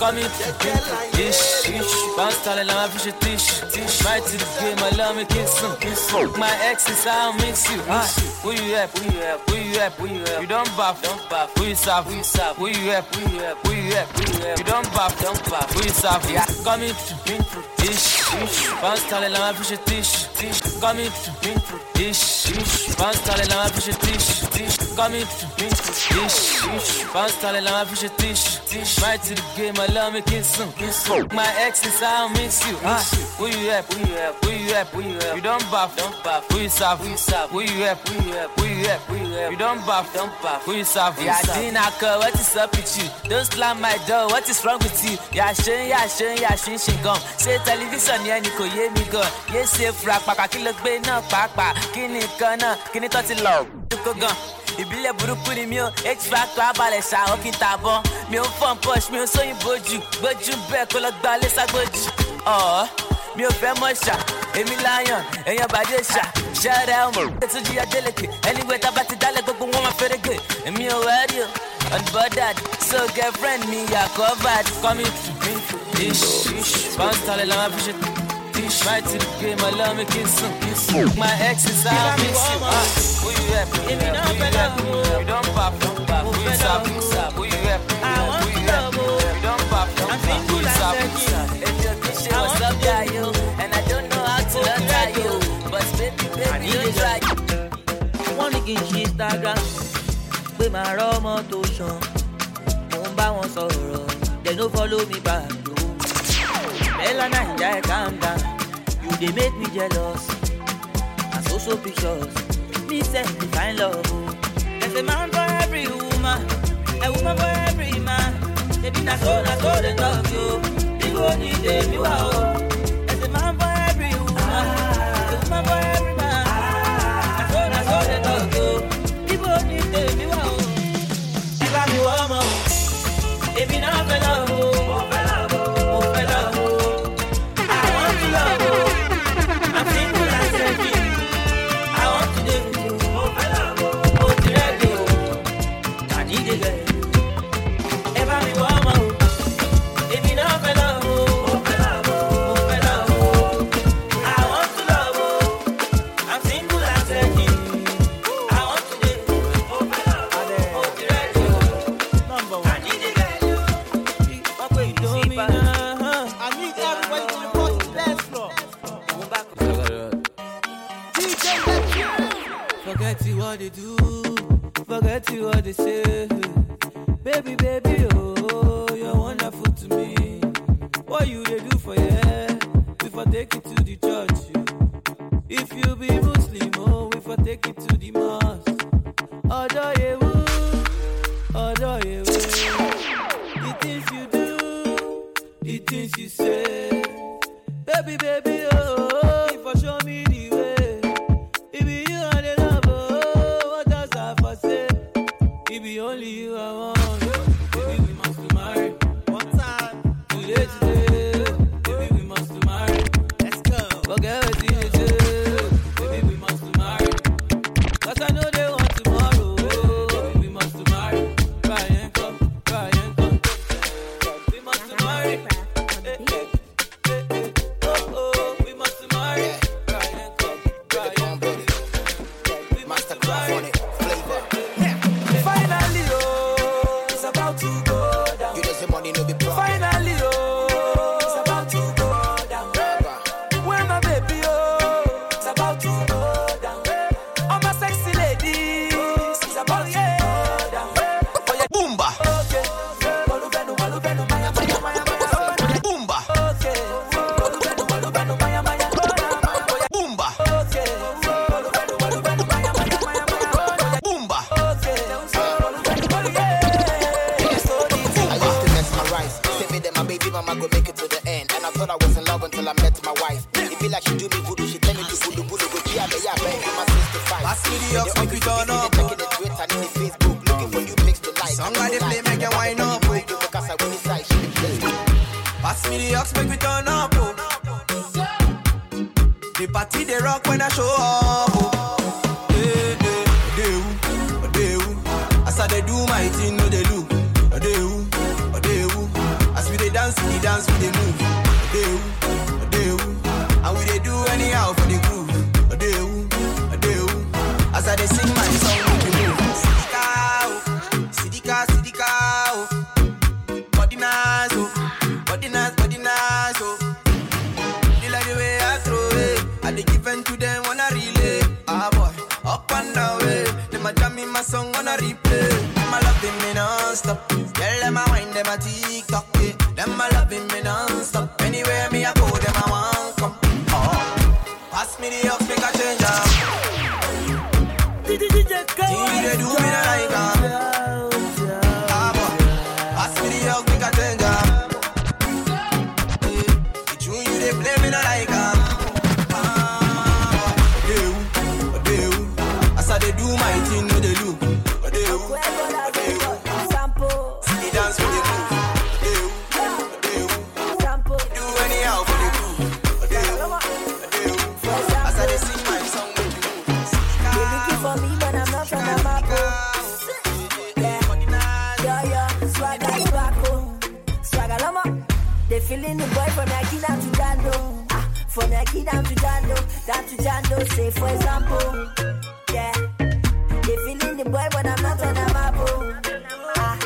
Come in, ish, ish. Bounce talent, I'm a fish a tish, tish. Right to the game, I love me kiss some, kiss some. My ex is how I miss you. Ah, who you at? Who you at? Who you at? Who you at? You don't buff, don't buff. Who you soft? Who you soft? Who you at? Who you at? Who you at? Who you at? You don't buff, don't buff. Who you soft? Yeah, come in, ish, ish. Bounce talent, I'm a fish a tish, tish. Come in, ish, ish. Bounce talent, I'm a fish a tish, tish. Come in, ish, ish. Bounce talent, I'm a fish a tish, tish. Right to the game, I love me kiss some, kiss some. My ex is how I miss you. Ah, who you at? Who you at? Who you at? Who you at? You don't buff, don't buff. Who you soft? Who you soft? Who you at? Who you at? Who you at? Who you at? You don't buff, don't buff. Who you soft? Yeah, Dina, what is up with you? Don't slam my door. What is wrong with you? Yeah, shin, yeah, shin, yeah, shin, shin, gum. Say television, yeah, Nico, yeah, me go. Yes, safe rap, paka, kill a bay, no, papa. Kini, kana, kini, toti, love. Tuko gun. Ìbílẹ̀ burúkú ni mi ò X-Factor abalẹ̀ ṣàwọn kí n tàbọ̀ mi ò fọ́n push mi ò sóyìn bójú gbójú bẹ́ẹ̀ kó lọ gba lẹ́sàgbójì ọ̀ọ́ mi ò fẹ́ mọ̀ ṣá èmi lion èèyàn bàdé ṣá ṣẹ́rẹ́ ọmọ ètò jíya délèké anyway tá a bá ti dálẹ̀ gbogbo wọn máa fẹ́rẹ́gẹ̀ èmi ò wẹ́rí o unbothered so girlfriend mi yà covered coming to ish ish bounce talẹ̀ làwọn fi ṣe ish right to the game I love me kiss some kiss some my ex is how I miss you ah who you at who you at who you at who you at you don't pop don't pop who you stop who you stop who you at who you at who you at you don't pop don't pop who you stop who you stop education what's up yeah yo and I don't know how to utter you but baby baby don't try wọ́n ní kí n ṣe Instagram pé màá rọ́mọ tó ṣan mò ń bá wọn sọ̀rọ̀ they no follow me back yo Bella Naija calm down you dey make me jealous and so so pictures me sef dey find love o there's a man for every woman a woman for every man baby na so na so dey talk yo people need dey me wa o there's a man for every woman a woman for every man na so na so dey talk yo people need dey me wa o ẹ bá mi wọ́ ọmọ o èmi náà fẹ́ love o mo fẹ́ love o mo fẹ́ love o I want to love o I'm single and searching I want to dey with you mo fẹ́ love o mo ti rẹ́dí o tàjí dé gẹ̀ ẹ bá mi wọ́ ọmọ o èmi náà fẹ́ love o mo fẹ́ love o mo fẹ́ love o I want to love o I'm single and searching I want to dey with you mo fẹ́ love o mo ti rẹ́dí o tàjí dé gẹ̀ wọ́n pè mí sí pa. I need everybody to report to the dance floor. D J forget what they do, forget what they say. Baby, baby, oh, you're wonderful to me. What you they do for you? If I take it to the church, you. If you be Muslim, oh, if I take it to the mosque. Although you, although you, the things you do, the things you say. Baby, baby, oh, if I show me the way, it be you and the love, oh, what does I for say? It be only you I want, baby, we must be married. One time, today, today, baby, we must be married. Let's go. Forget what you say, baby, we must be married. Cause I know they want tomorrow, baby, we must be married. Cry and come, cry and come, we must be married. dance, we dance, we dey move. Adeu, adeu, and we dey do anyhow for the groove. Adeu, adeu, as I dey sing my song, we dey move. Sidika, Sidika, oh, body nice, oh, body nice, body nice, oh. They like the way I throw it, I dey give them to them wanna relay. Ah boy, up and down way, them a jam in my song on a replay. Them a loving me non-stop, girl them a wine, them a TikTok, yeah. Them a loving me non-stop, anywhere me a go, them a want come. Oh, pass me the up, make a change up. Thing they do me not like that. Ah boy, pass me the up, make a change up. The tune you they play me not like that. They do my thing with the look. They do, they do. See me dance with the groove. They do, they do. Do anyhow for the groove. They do, they do. As I sing my song with the groove. You're looking for me, but I'm not from the map. Yeah, yeah, swagger, swagger, swagger, lama. They feeling the boy from Yaki down to Jando. From Yaki down to Jando, down to Jando. Say for example. Yeah, they feeling the boy, but I'm not on the map. Ah,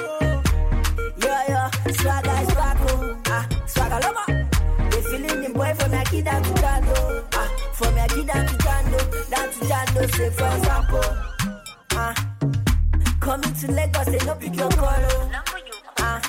yo yo, swagger, swagger, ah, swagger, lama. They feeling the boy from Yaki down to Jando. Ah, from Yaki down to Jando, down to Jando. Say for example, ah, coming to Lagos, they no pick your call. Ah,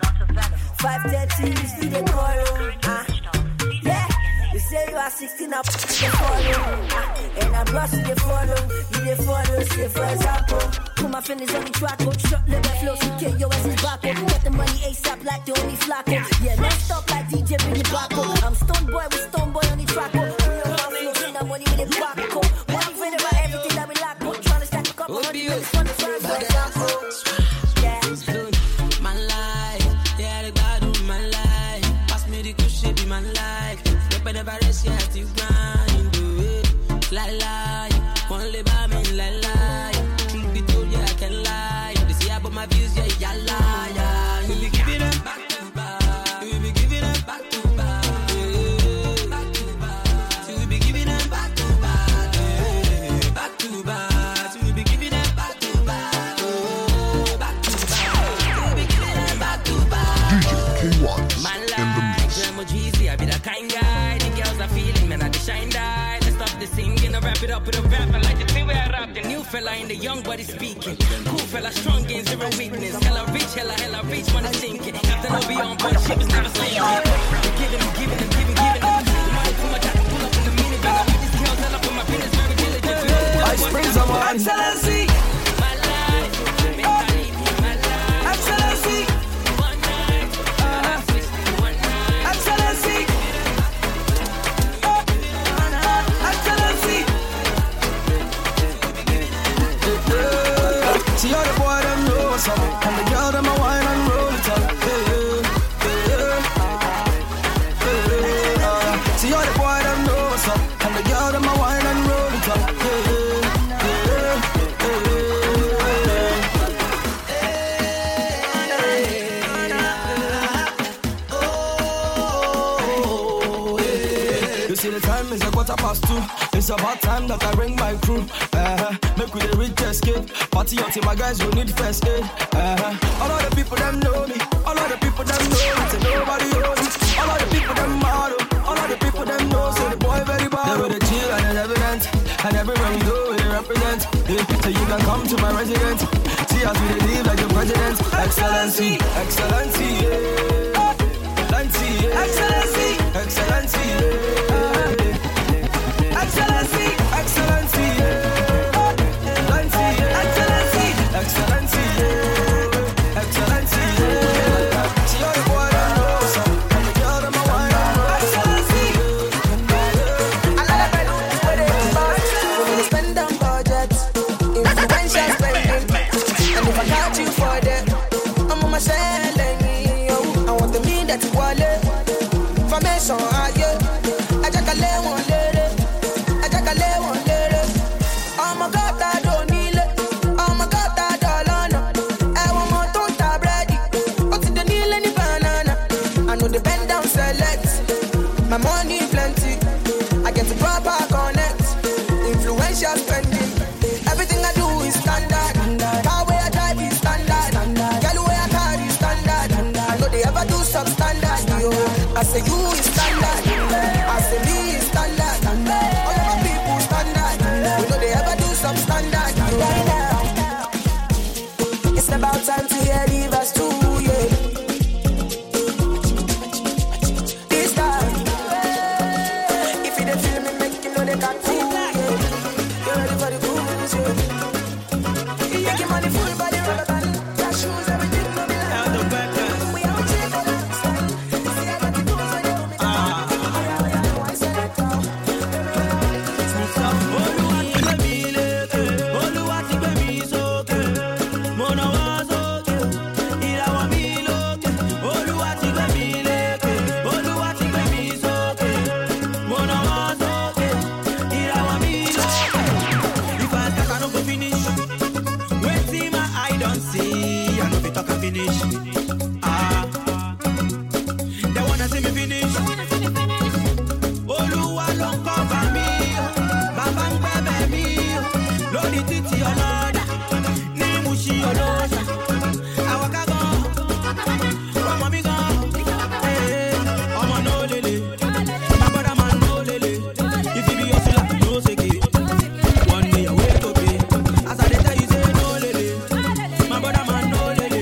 five thirty, you see the call. Ah, yeah. You say you are sixteen, now they follow. Ah, and I brush you, they follow. You they follow, say for example. Put my fingers on the track, oh, short level flow, so K O S is back, oh. Get the money ASAP like the only flacco. Yeah, let's stop like D J bring it back, oh. I'm Stone Boy with Stone Boy on the track, oh. Real man flow, see that money with it back, oh. Money for the right, everything that we lack, oh. Tryna stack a couple hundred minutes on the front, for example. Yeah. My life, yeah, the God of my life. Pass me the good shit, be my life. Never rest, you have to grind, do it. Lie, lie, only by me, lie, lie. Truth be told, yeah, I can lie. They say about my views, yeah, yeah, lie, yeah. We be giving them back to back. We be giving them back to back. Yeah. Back to back. So we be giving them back to back. Yeah. Back to back. So we be giving them back to back. Yeah. Back to back. So we be giving them back to back. D J K Y My in the mix. life, I'm a Jeezy, I be that kind guy. I feeling, man, I the shine die. Let's stop the singing, I wrap it up with a rap. I like the thing where I rap. The new fella in the young body speaking. Cool fella, strong in zero weakness. Hella reach, hella, hella reach, money sinking. After no be on board, ship is never sleeping. Giving them, giving them, giving, giving them. Money for my jack, pull up in the minivan. I with these girls, all up in my penis, very diligent. I spring some excellency. My life, mentality, my life. Excellency. One night, uh-huh. One night. Excellency. See all the boy them know what's up, and the girl them a wine and roll it up. Hey, hey, hey, hey, uh. See all the boy them know what's up, and the girl them a wine and roll it up. Hey, hey, hey, hey, hey. You see the time is a quarter past two. It's about time that I bring my crew. Uh-huh. Make we the rich escape. Party until my guys will need first aid. Uh-huh. All of the people them know me. All of the people them know me. Say nobody owns it. All of the people them model. All of the people them know. Say the boy very bad. They with the chill and the evidence. And everywhere we go, they represent. Yeah. So you can come to my residence. See us we live like the president. Excellency, excellency, yeah. Excellency, yeah. Excellency, excellency, yeah. Excellency, excellency, yeah. Excellency, excellency, yeah. Excellency, yeah. See all the boy that knows, and the girl that my wine. Excellency, I love it when it's back. When we spend on budget, influential spending, and if I catch you for that, I'm on my shelling. some standard, yo. I say you is standard, I say me is standard. All of my people standard. We know they ever do some standard, yo. It's about time to hear the verse too, yeah. This time, if you don't feel me, make you know they can't fool, yeah. You ready for the cruise, yeah. Make your money full body rubber band, that shoes, everything, no be like. We out here for that style. See, I got the tools when you know me. Ah, I said it all. Finish. Ah, they wanna see me finish. Oluwa ló ń cover mi, bàbá ń gbẹ̀bẹ̀ mi, lórí títí ọlọ́dà, ní Mushi olóṣà, àwọn ká gan, ọmọ mi gan, ọmọ náà lélẹ̀, my brother man no lélẹ̀, if you be hustler, no seke, one day your way to pay, as I dey tell you say no lélẹ̀, my brother man no lélẹ̀.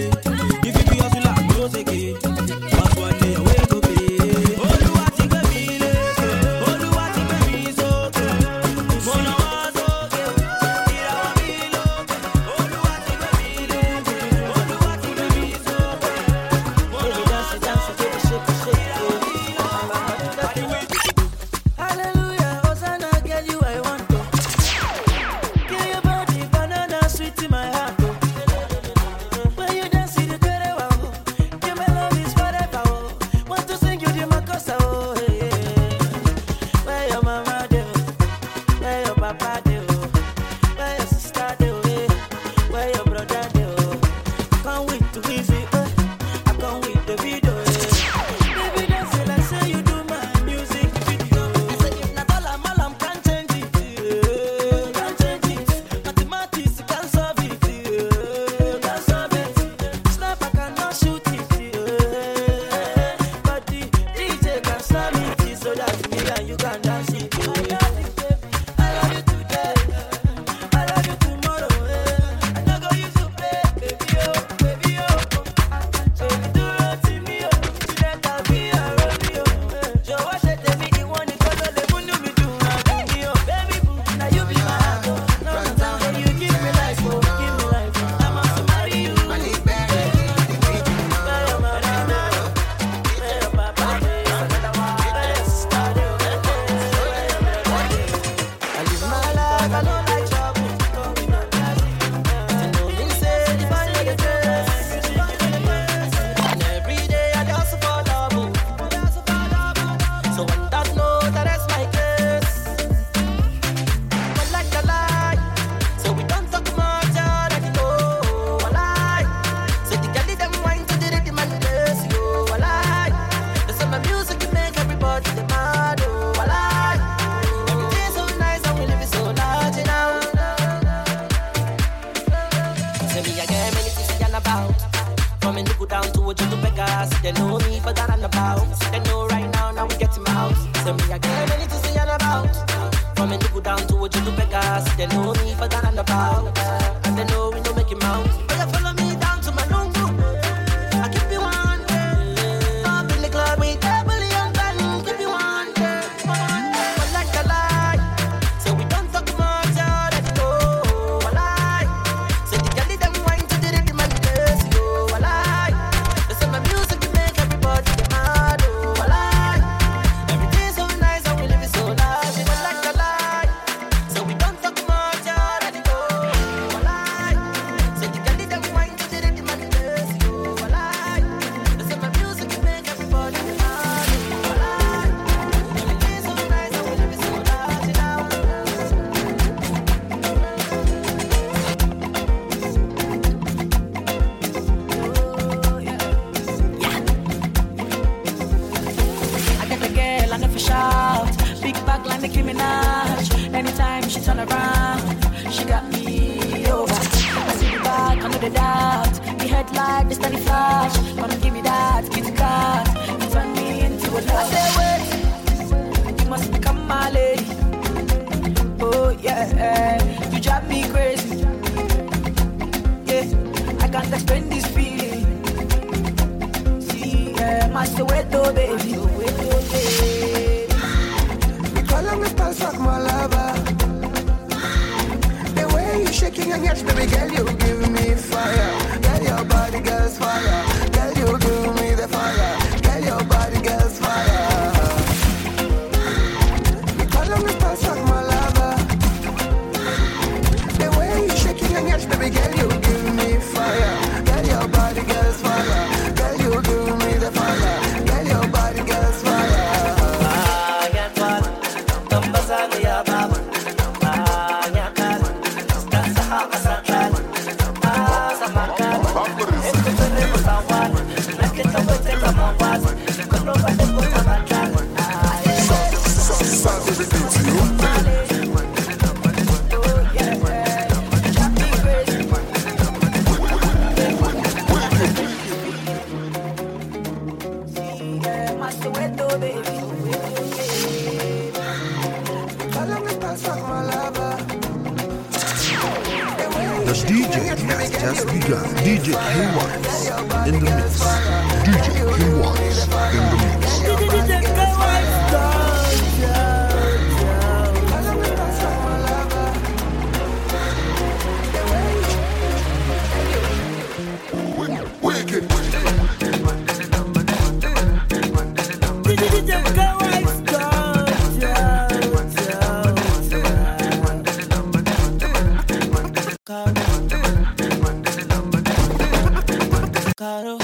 They know me for that and about. They know right now, now we get him out. So me again, many to say and about. From a nickel down to a to Vegas. They know me for that and about. And they know we don't make him out. But you follow me down to my lungu. I keep you on. Up in the club with Beverly and Ben. Keep you on. But like a lie. So we don't talk much, yeah, let's go. A lie. So the girl them wine to the rhythm and dance. Yo, a lie. They say my music can make everybody get mad. Oh, a lie. Everything's so nice and we live it so large. But like a lie. So we don't talk much, yeah, let's go. A lie. So the girl them wine to the rhythm and dance. Yo, a lie. They say my music can make everybody get mad. Oh, a lie. Everything's so nice and we live it so large now. I get the girl, I never shout. Big back like Nicki Minaj. Anytime she turn around, she got me over. I see the back, I know the doubt. The headlight, the steady flash. Come give me that, give the car. yeah. You drive me crazy. Yeah, I can't explain this feeling. See, yeah, my Soweto, baby. Soweto, baby. We call on the stars, fuck my lover. The way you shaking your hips, baby girl, you give me fire. Girl, your body, girl's fire. Girl, you give me the fire. Girl, your body, girl's fire. We call on the stars, fuck my lover. The way you shaking your hips, baby girl, you give me fire. Girl, your body, girl's fire. Girl, you give me the fire. Girl, your body, girl's fire. The D J has just begun. D J K-Wise in the mix. D J K-Wise in the mix. D J K-Wise, Wicked. D J K-Wise, Caro.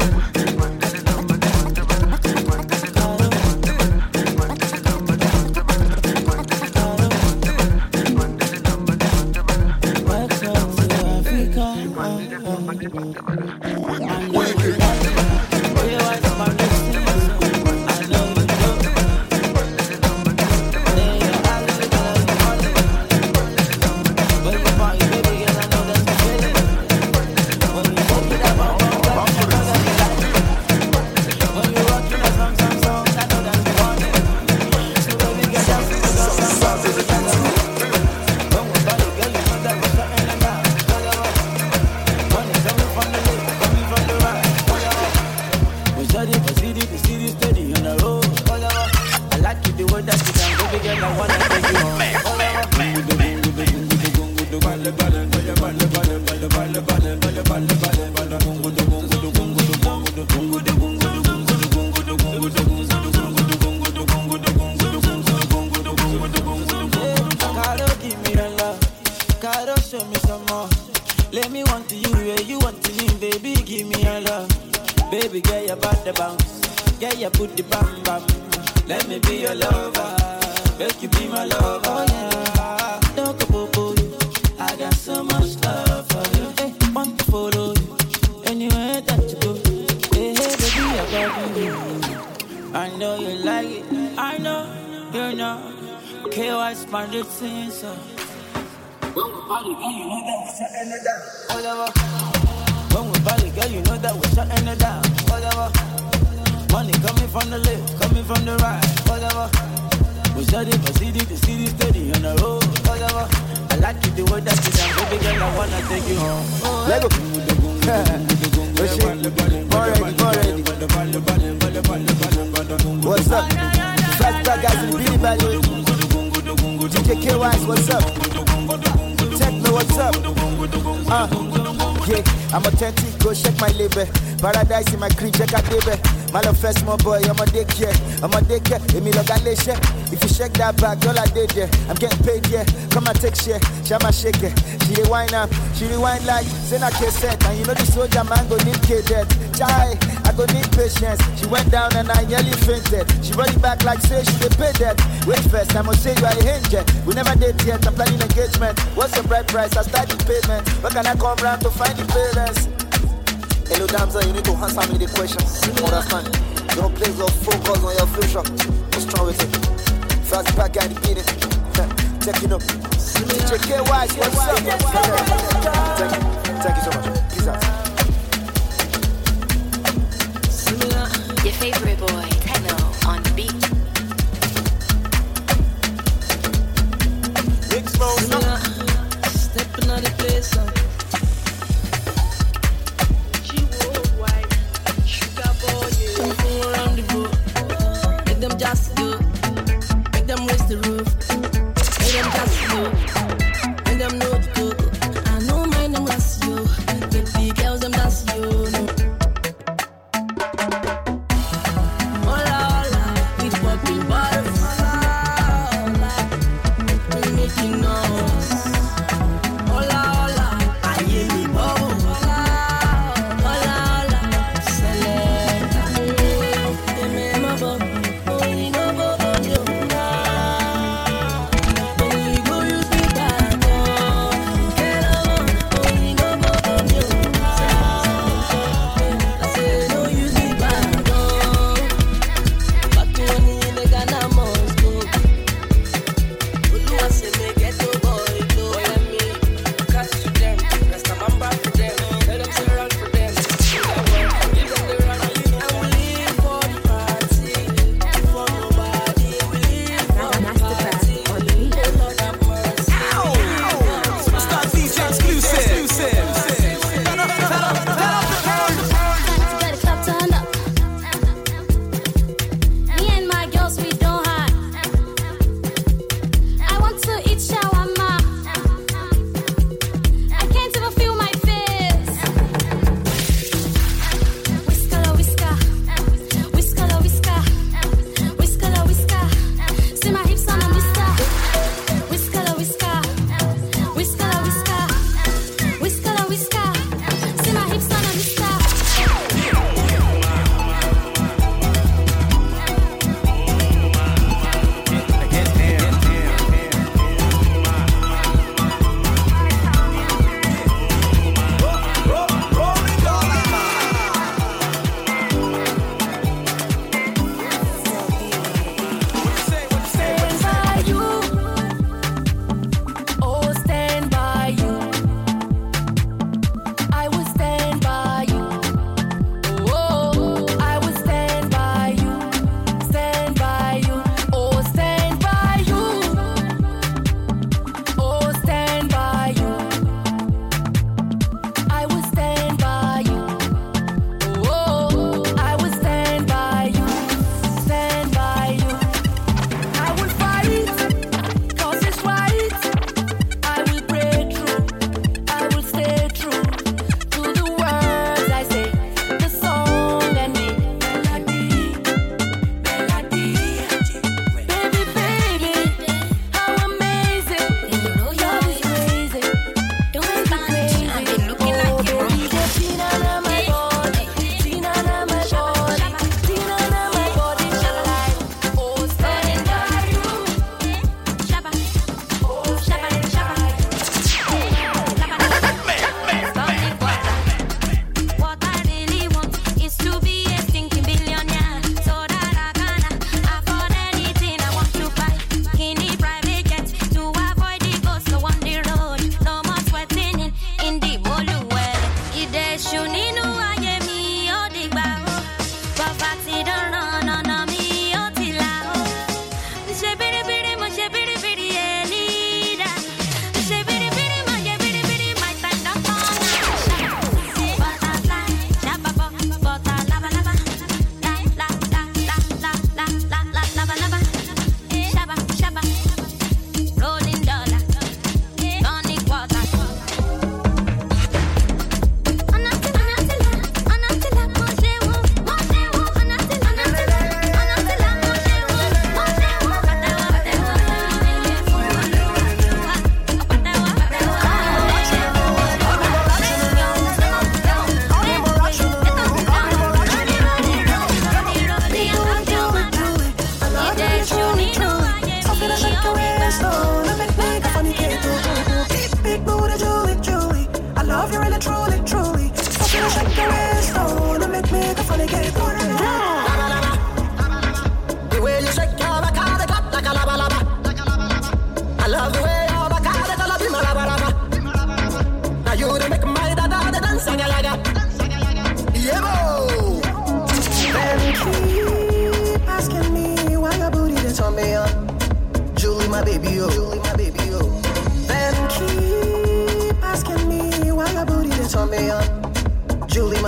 Paradise in my cream, check out baby. My love first, my boy, I'm a daycare. I'm a daycare, if me look at leisure. If you shake that back, all I did there. I'm getting paid, yeah. Come and take share, shama shake it. She dey wine up, she dey wine like Sena cassette. And you know the soldier man go need cadet. Chai, I go need patience. She went down and I nearly fainted. She run it back like say she dey pay that. Wait first, I must say you are a angel. We never date yet, I'm planning engagement. What's your bright price? I start the payment. Where can I come round to find the parents? Hello, Damsa, you need to answer me the question. Understand? Don't place your focus on your future. What's wrong with it? Fast back at the beating. Taking up. D J K-Wise, what's up? Thank you. Thank you so much. Peace out. Your favorite boy, Techno, on the beat. Big Smoke.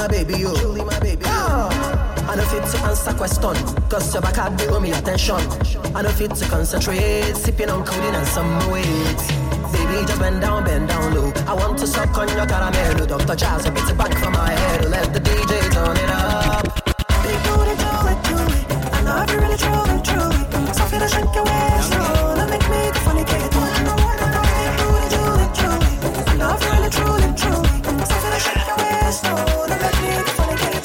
my baby, yo. Truly my baby, yo. Ah, I don't fit to answer question, cause your back had the me attention. I don't fit to concentrate, sipping on codeine and some weight. Baby, just bend down, bend down low. I want to suck on your caramel, Doctor Jazz, a bit of back from my head. Let the D J turn it up. Big booty, do it, do it. I know if you really truly, truly. So feel the shrink your waist, slow. Don't make me the funny kid. Big booty, do it, truly. I know if you really truly, truly. So feel the shrink your waist, slow. Don't make me the funny kid.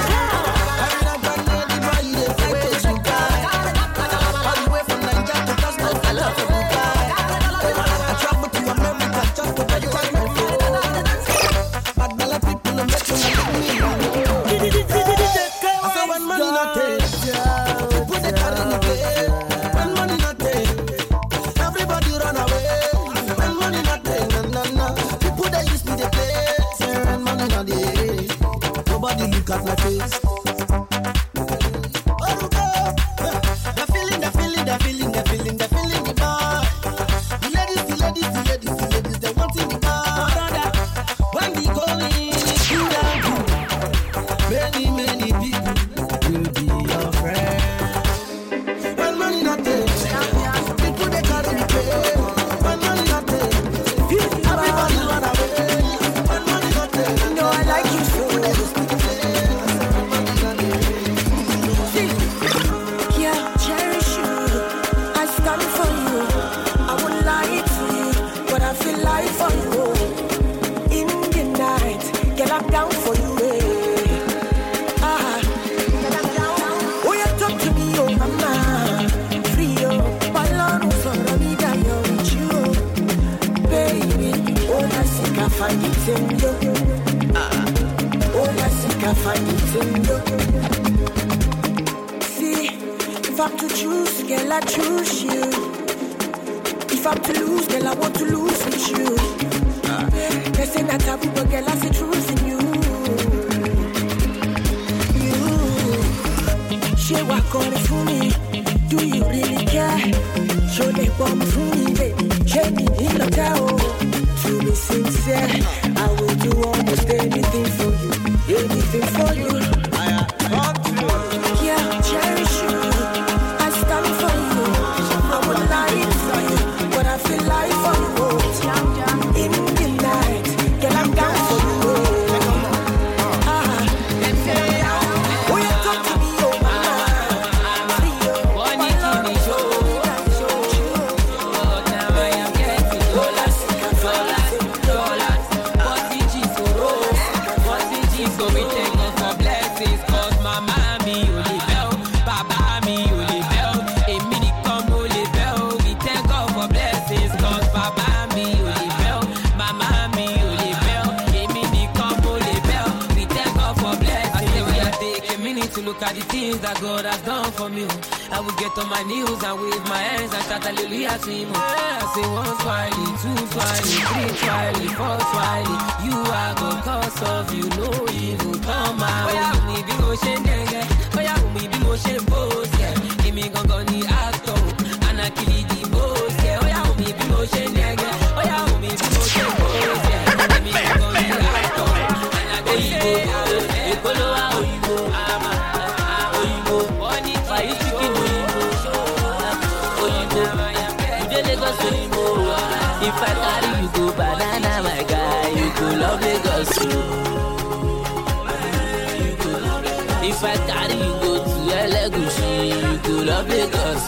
Look at my face. Oh, the feeling, the feeling, the feeling, the feeling, the feeling, the bar. The ladies, the ladies, the ladies, the ladies, they want in the bar. When we go in, cool down, many, many people will be your friend. When money not there, people they carry the pay. When money not there, everybody run away. When money not there, no, I like you so. Find it in you. Ah, oh, I think I find it in you. See, if I'm to choose, girl, I choose you. If I'm to lose, girl, I want to lose with you. Ah, they say that taboo, but girl, I see truth in you. You, she walk on it for me. Do you really care? Show they bomb for me, baby. Change me in the tower. To be sincere, I will do almost anything for you, anything for you. I want to, yeah, cherish you. I stand for you. I would lie for you, but I feel like for you. In the night, girl, I'm down for you. Ah, oh, you talk to me, oh mama. One need to be show. Oh, now I am getting dollars, dollars. Look at the things that God has done for me. I will get on my knees and wave my hands and shout hallelujah to him. I say one swiley, two swiley, three swiley, four swiley. You are God, cause of you, no evil come my way. Oh yeah, me be motion, yeah. Oh yeah, me be motion, boss, yeah. Give me gon' gon' the actor, and I kill the boss, yeah. Oh yeah, me be motion, yeah. Oh yeah, me be motion, boss, yeah. Give me gon' gon' the actor, and I kill the boss, yeah. If I carry you go banana, my guy, you go love Lagos. If I carry you go to Elegushi, you go love Lagos.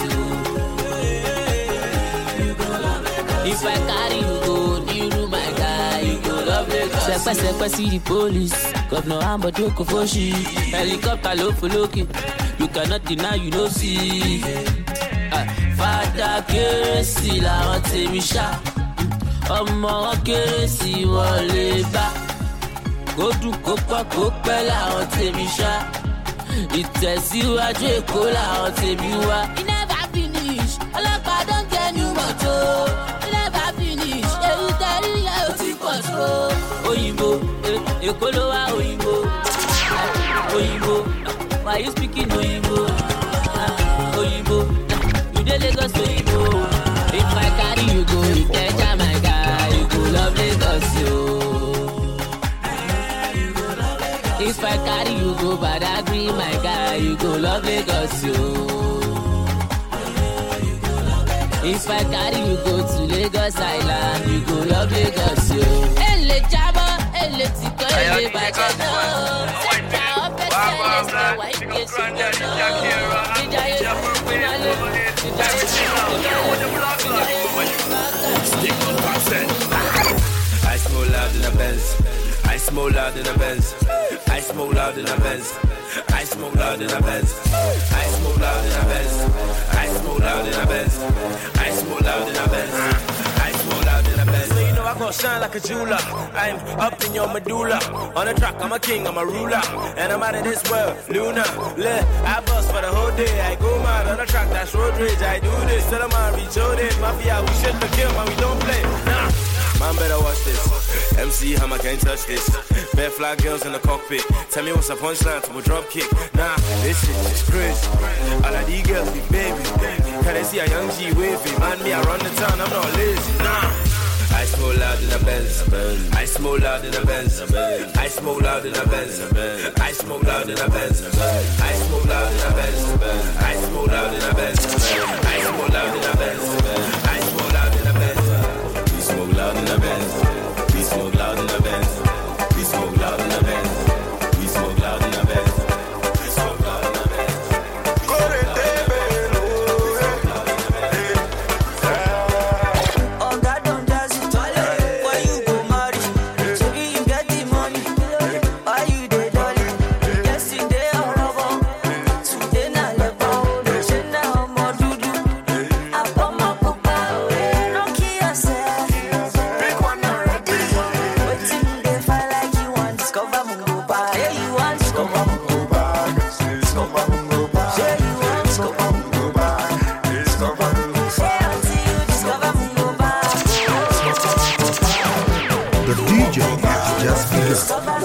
If I carry you go Niru, my guy, you go love Lagos. Sepa sepa see the police, Governor Ambo Joko Foshi, helicopter low for looking. You cannot deny, you don't see. Fada kérésì làwọn tèmi ṣá, ọmọ wọn kérésì wọn lè bá, kó dùn kó pọ̀ kó pẹ́ làwọn tèmi ṣá, ìtẹ̀síwájú Èkó làwọn tèmi wá. You never finish, ọlọ́pàá don get new motor. You never finish, èyí tẹ̀rí yẹn ò ti pọ̀ tó. Òyìnbó, Èkó ló wá òyìnbó, òyìnbó, why you speaking òyìnbó, òyìnbó. Lagos to you. If I carry you go, you catch a my guy, you go love Lagos, yo. If I agree, my guy, you go love Lagos, yo. If I carry you go to Lagos Island, you go love Lagos, yo. Elle jabo, elle tiko, elle bajano. Seta ope seles, the white case, you know. Ijayo, I smoke loud in the Benz. I smoke loud in the Benz. I smoke loud in the Benz. I smoke loud in the Benz. I smoke loud in the Benz. I smoke loud in the Benz. I smoke loud in the Benz. I smoke loud in the Benz. So you know I gon' shine like a jeweler. I'm up in your medulla. On the track, I'm a king, I'm a ruler, and I'm out of this world. Luna, le, I bust for the whole day. I go mad on the track, that's road rage. I do this till I'm out reach all day. Mafia, we shit the kill, man, we don't play. Nah. Man, better watch this. M C Hammer can't touch this. Bare fly girls in the cockpit. Tell me what's a punchline to a drop kick. Nah, this shit is crazy. All of these girls be baby. Can they see a young G wavy? Man, me, I run the town, I'm not lazy. Nah. I smoke loud in the Benz. I smoke loud in the Benz. I smoke loud in the Benz. I smoke loud in the Benz. I smoke loud in the Benz. I smoke loud in the Benz. I smoke loud in the Benz. I smoke loud in the Benz. We smoke loud in the Benz. We smoke loud in the Benz. We smoke loud in the Benz. We smoke loud in the Benz. We smoke loud in the Benz. Oh God, don't just it all. Why you go marry? So you get the money. Why you dey dolly? Yesterday on rubber, today na level. Today na more dudu. I put my pupa away. No kill yourself. Pick one already. Waiting they fight like you want discover mungo bar. Yeah, you want discover mungo bar. Discover mungo bar. Yeah, you want discover mungo bar. Discover mungo bar. Yeah, until you discover mungo bar. The D J has just begun.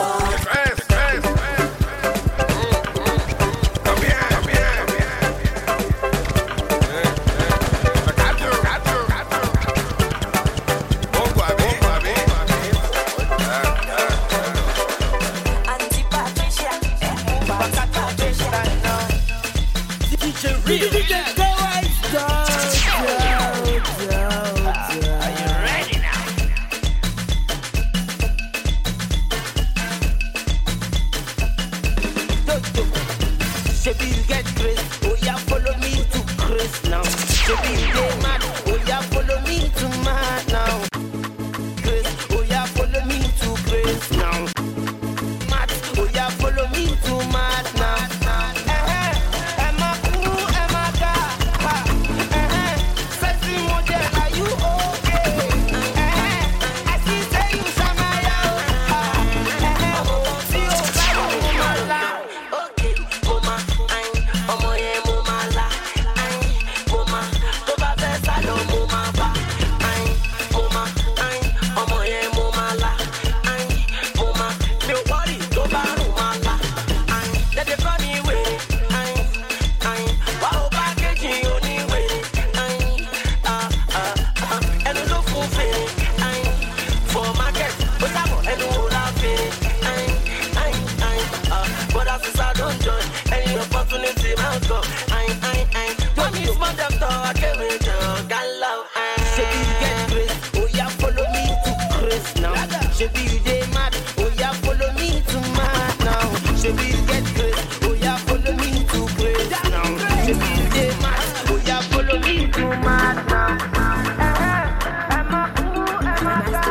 Shebi you get grace, oh yeah, follow me to grace now. Shebi you get mad, oh yeah, follow me to mad now. Grace, oh yeah, follow me to grace now. Mad, oh yeah, follow me to mad now. Eh eh, Emma cool, Emma ga, ha. Eh eh, sexy model, are you okay? Eh eh, I see say you shamaya, ha. Eh eh, see you carry woman la. Okay, mama, ain, ọmọ yẹn mo máa la, ain, mama, tó bá fẹ́ sálọ mo máa bá, ain, mama, ain, ọmọ yẹn mo máa la, ain, mama, mi ò worry tó bá rùn máa la, ain, dédé kọ́ ni wèrè, ain, ain, wá ó bá kejì oníwèrè, ain, ah, ah, ah, ẹnu ló fún fèrè, ain, for market, ó sábọ̀ ẹnu wo la fèrè, ain, ain, ain, ah, bọ́dà sísá don join, any opportunity máa kọ, ain, ain, ain, wọ́n ní small doctor akéwì jọ gálà, ain. Ṣebí you get grace, oh yeah, follow me to grace now. Ṣebí you dey mad, oh yeah, follow me to mad now. Ṣebí you get grace, oh yeah, follow me to grace now. Ṣebí you dey mad, oh yeah, follow me to mad now. Eh eh, Emma cool, Emma ga.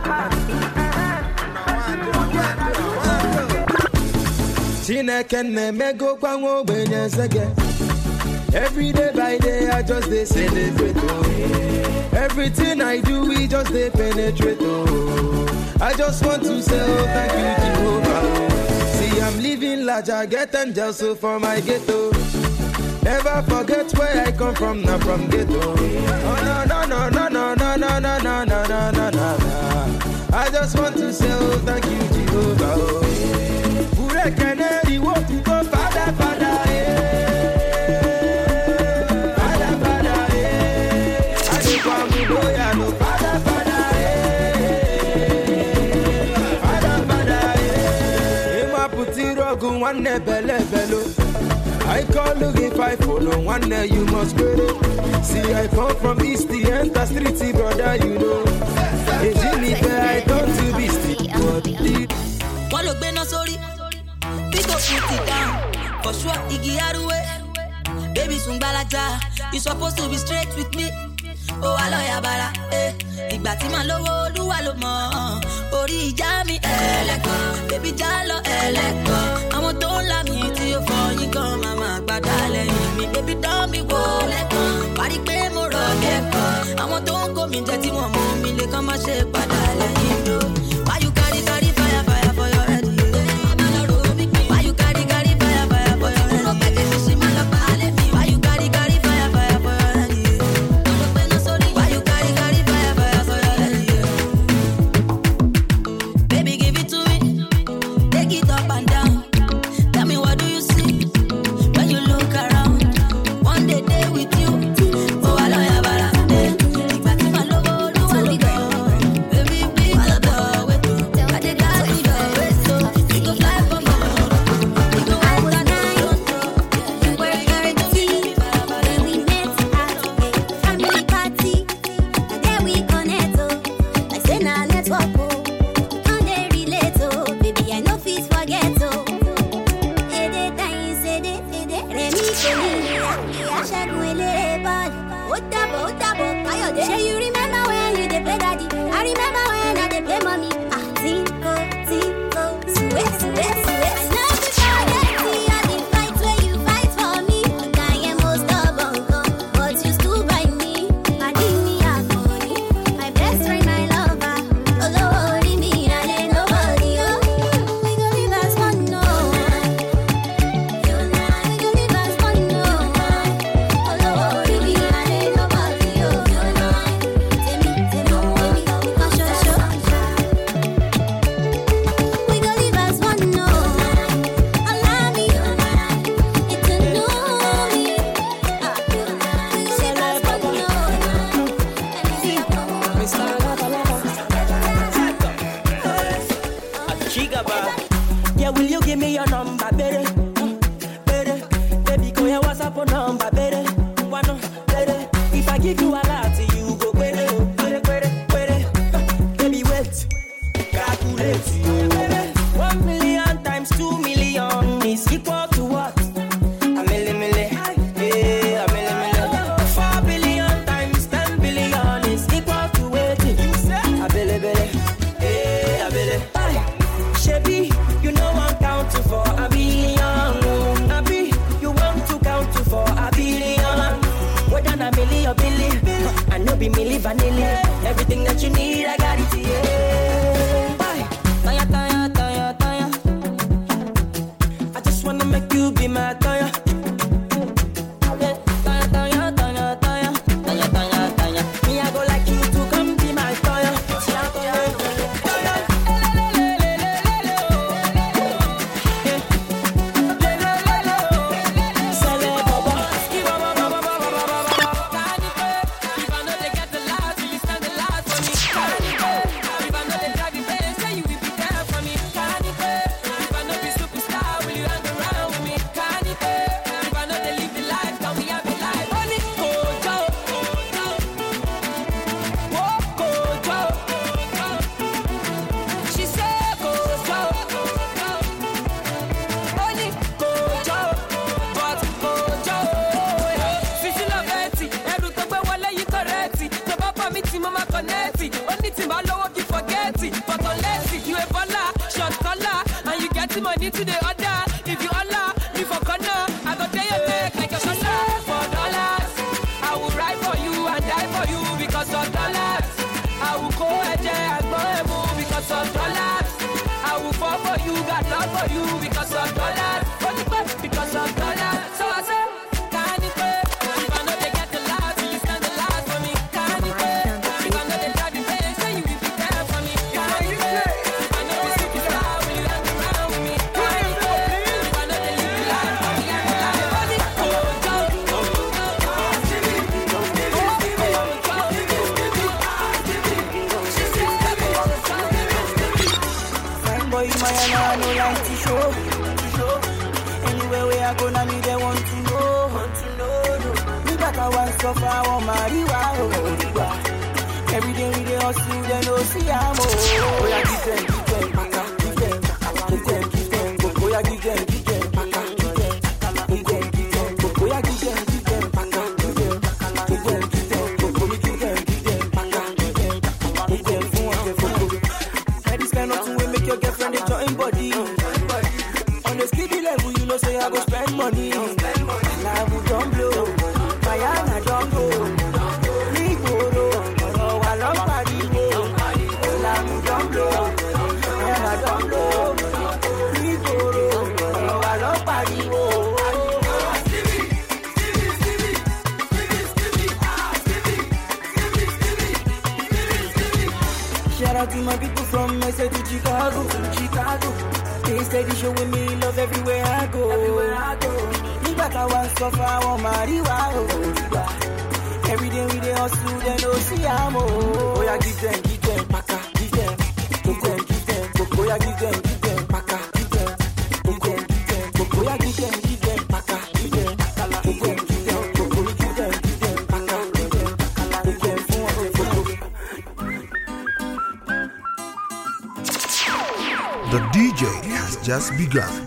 Chineke na-emego kwa nwa ogbenye nsege. Every day by day I just dey celebrate oh. Everything I do we just dey penetrate oh. I just want to say oh thank you Jehovah oh. See I'm living large, I get angels so for my ghetto. Never forget where I come from, not from ghetto. Oh no no no no no no no no no no no no no. I just want to say oh thank you Jehovah oh. Ure keneri wo tu go father father eh. Father father eh. Ade kwa mudoya no father father eh. Father father eh. Ema putiro gun one belle bello. I call look if I follow one day you must get it. See I come from East the enter street brother you know. Hey Jimmy I don't to be stick but it. One look no sorry. Pick up put it down. For sure Iggy Aruwe. Baby Sungbalaja. You supposed to be straight with me. Oh aloya bara eh. Ìgbà tí màá lówó Olúwa ló mọ̀. Orí ìjà mi ẹlẹ́kọ̀ọ́. Baby já lọ ẹlẹ́kọ̀ọ́. Àwọn tó ń là mí tí ó fọyín gan màmá gbàdá lẹ́yìn mi. Baby dán mi wò lẹ́kọ̀ọ́. Parí pé mo rọ̀ kẹ́kọ̀ọ́. Àwọn tó ń kó mi jẹ tí wọ́n mú mi lè kàn má ṣe padà lẹ́yìn mi. Why you carry carry fire fire for your head? Why you carry carry fire fire for your head? Why you carry carry fire fire for your head? Why you carry carry fire fire for your head? Baby give it to me, take it up and down. Tell me what do you see when you look around? One day day with you, oh I love you, bara. Ìgbà tí màá lówó Olúwa ló gbọ́. Baby be my boy, wait. I dey got you the way so we go fly for more. We go out at night. You were thirteen when we met at a family party. There we connect oh, like say na network oh. Can't they relate oh, baby I no fit forget oh. Ede time say de ede remi femi ya ṣẹ́gun eléré bọ́ọ̀lù. Ó dàbọ̀ ó dàbọ̀ Káyọ̀dé. Ṣé you remember when you dey play daddy? I remember when I dey play mommy. Ah tinko tinko suwe suwe suwe. I no fit forget all the fight wey you fight for me. I am most stubborn gan, but you stood by me. Pàdé mi àkànní, my best friend, my lover. Olówó orí mi, I dey nobody oh. We go live as one no. You and I, we go live as one no. Olówó orí mi, I dey nobody oh. You and I, tèmi tèmi tèmi kan ṣoṣo. We go live as one no. Allow me, it's a new me. Ah, we go live as one no. Yeah, will you give me your number, baby? Baby, baby, go here, what's up on number, baby? One, baby, if I give you a lot, you go, baby, baby, baby, baby. Baby, wait, calculate, you, baby. One million times two million is equal to what? A million, million, yeah, a million, million. Four billion times ten billion is equal to what? A billion, billion, yeah, a billion. Shebi, you know I'm counting for a billion. Abi, you want to count to for a billion. More than a million, billion. I know be milli vanilli. Everything that you need, I got it, yeah. Bye. Taya, taya, taya, taya. I just wanna make you be my taya. Yeah. Taya, taya, taya, taya. Taya, taya, taya. Me, I go like you to come be my taya. Taya, taya, taya. Money to the other. If you Allah, me for corner, I go tell your neck like a shoulder. For dollars, I will ride for you and die for you because of dollars. I will go ahead and go and move because of dollars. I will fall for you, got love for you because of dollars. Because of dollars. So I say, can it pay? If I know they get the last, you stand the last for me. Can it pay? If I know they got the pain, say you will be there for me. Can it pay? If I know the superstar, will you hang around with me? Can it pay? If I know they live the life for me, I'm the life for me. Oh, Joe. Fine boy, my I no like to show. I go, now me they want to know, want to know, no. Me back I want suffer, I want marijuana, oh. Every day we dey hustle, they no see I'm oh. Oh yeah, give them, give them, paka, give them, give them, give them, go, oh yeah, give them, give them, paka, give them, give them, give them, go, oh yeah, give them, give them, paka, give them, give them, give them, go, oh me give them, give them, paka, give them, give them, for one, give them, for. Hey, this kind of thing will make your girlfriend they join body. On the skiddy level, you know say I go spend money. Now we don't blow, Diana don't blow. Shout out to my people from S A to Chicago, Chicago. They steady showing me love everywhere I go. Everywhere I go. Me back I want suffer, I want marijuana. Every day we dey hustle, they no see I'm oh. Oh yeah, give them, give them, paka, give them, give them, give them, go, oh yeah, give them, give them, paka, give them, give them, give them, go, oh yeah, give them, give them, paka, give them, give them, give them, go, oh yeah, give them, give them, paka, give them, give them, for one, for two. The D J has just begun.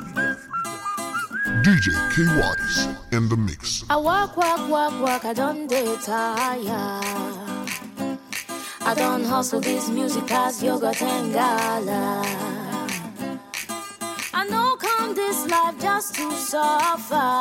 D J K Wise in the mix. I walk, walk, walk, walk, I don't dey tire. I don't hustle this music as yoga tangala. I know come this life just to suffer.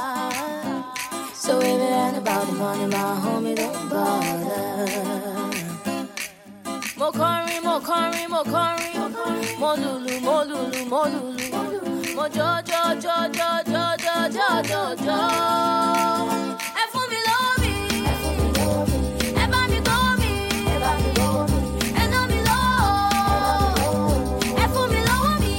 So if it ain't about the money, my homie don't bother. Mokori, mokori, mokori, mo lulu, mo lulu, mo lulu, mo jo jo jo jo jo jo jo jo jo. Ẹ fún mi lómi, ẹ bá mi gbọ́ mi, ẹ ná mi lọ́wọ́, ẹ fún mi lọ́wọ́ mi.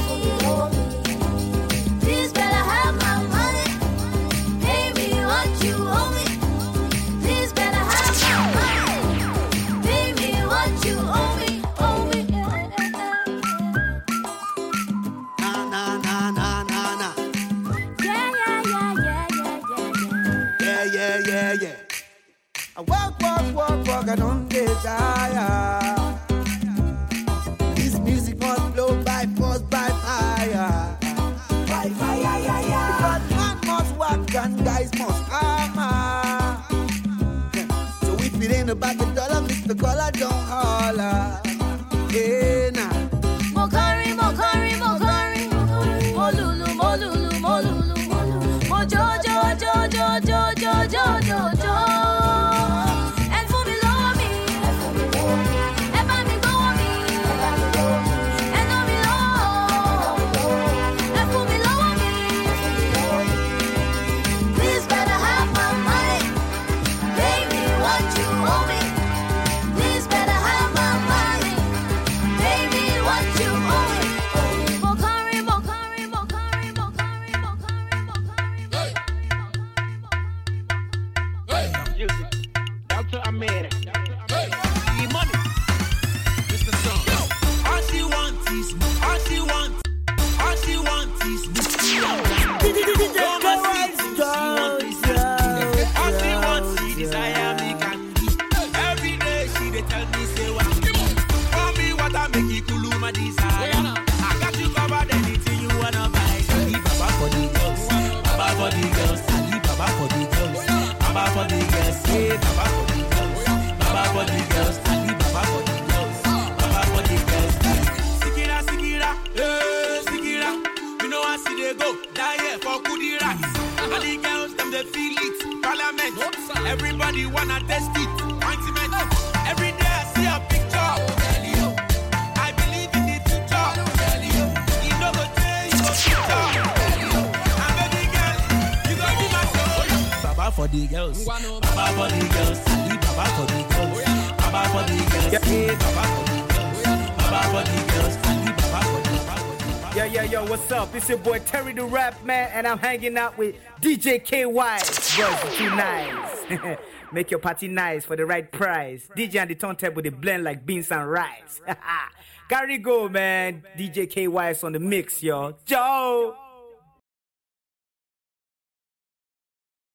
Please better have my money, pay me what you owe me. Please better have my money, pay me what you owe me, owe me. Na na na na na na. Yeah yeah yeah yeah yeah yeah yeah yeah yeah yeah. I walk walk walk walk, I don't get tired. This music must blow by force, by fire. By fire, yeah, yeah. Because man must work and guys must hammer. So if it ain't about the dollar, Mister Collar don't holler. Yeah, nah. Mokari, mokari, mokari, mo lulu, mo lulu, mo lulu, mo jo jo jo jo jo jo jo jo jo. Ẹ fún mi lọ́wọ́ mi, ẹ bá mi gbọ́wọ́ mi, ẹ ná mi lọ́wọ́, ẹ fún mi lọ́wọ́ mi. Please better have my money, pay me what you owe me. Please better have my money, pay me what you owe me. Mokari, mokari, mokari, mokari, mokari, mokari. Music. Doctor Amir. The money. Mister Song. All she wants is, all she wants, all she wants is whiskey. All she wants is desire me candy. Every day she dey tell me say what. For me what I make it cool my desire. I got you covered anything you wanna buy. Ali Baba for the girls, Baba for the girls, Ali Baba for the girls, Baba for the girls, yeah, Baba for the girls, Baba for the girls, Ali Baba for the girls, Baba for the girls. Sikira, Sikira, eh, Sikira, you know I see they go, die here for goodie rats. And the girls, them they feel it, parliament, everybody wanna test it, ointment. Every day I see a picture, I believe in the future. You know go day, you go future. And baby girl, you go be my soul. Baba for the girls, Baba for the girls, Ali Baba for the girls, Baba for the girls, yeah, Baba for the girls, Baba for the girls, Ali Baba for the girls. Yo, yo, yo, what's up? It's your boy Terry the Rap Man, and I'm hanging out with D J K Wise. Bro, too nice. Make your party nice for the right price. D J on the turntable, they blend like beans and rice. Gotta go, man. D J K Wise on the mix, yo. Joe.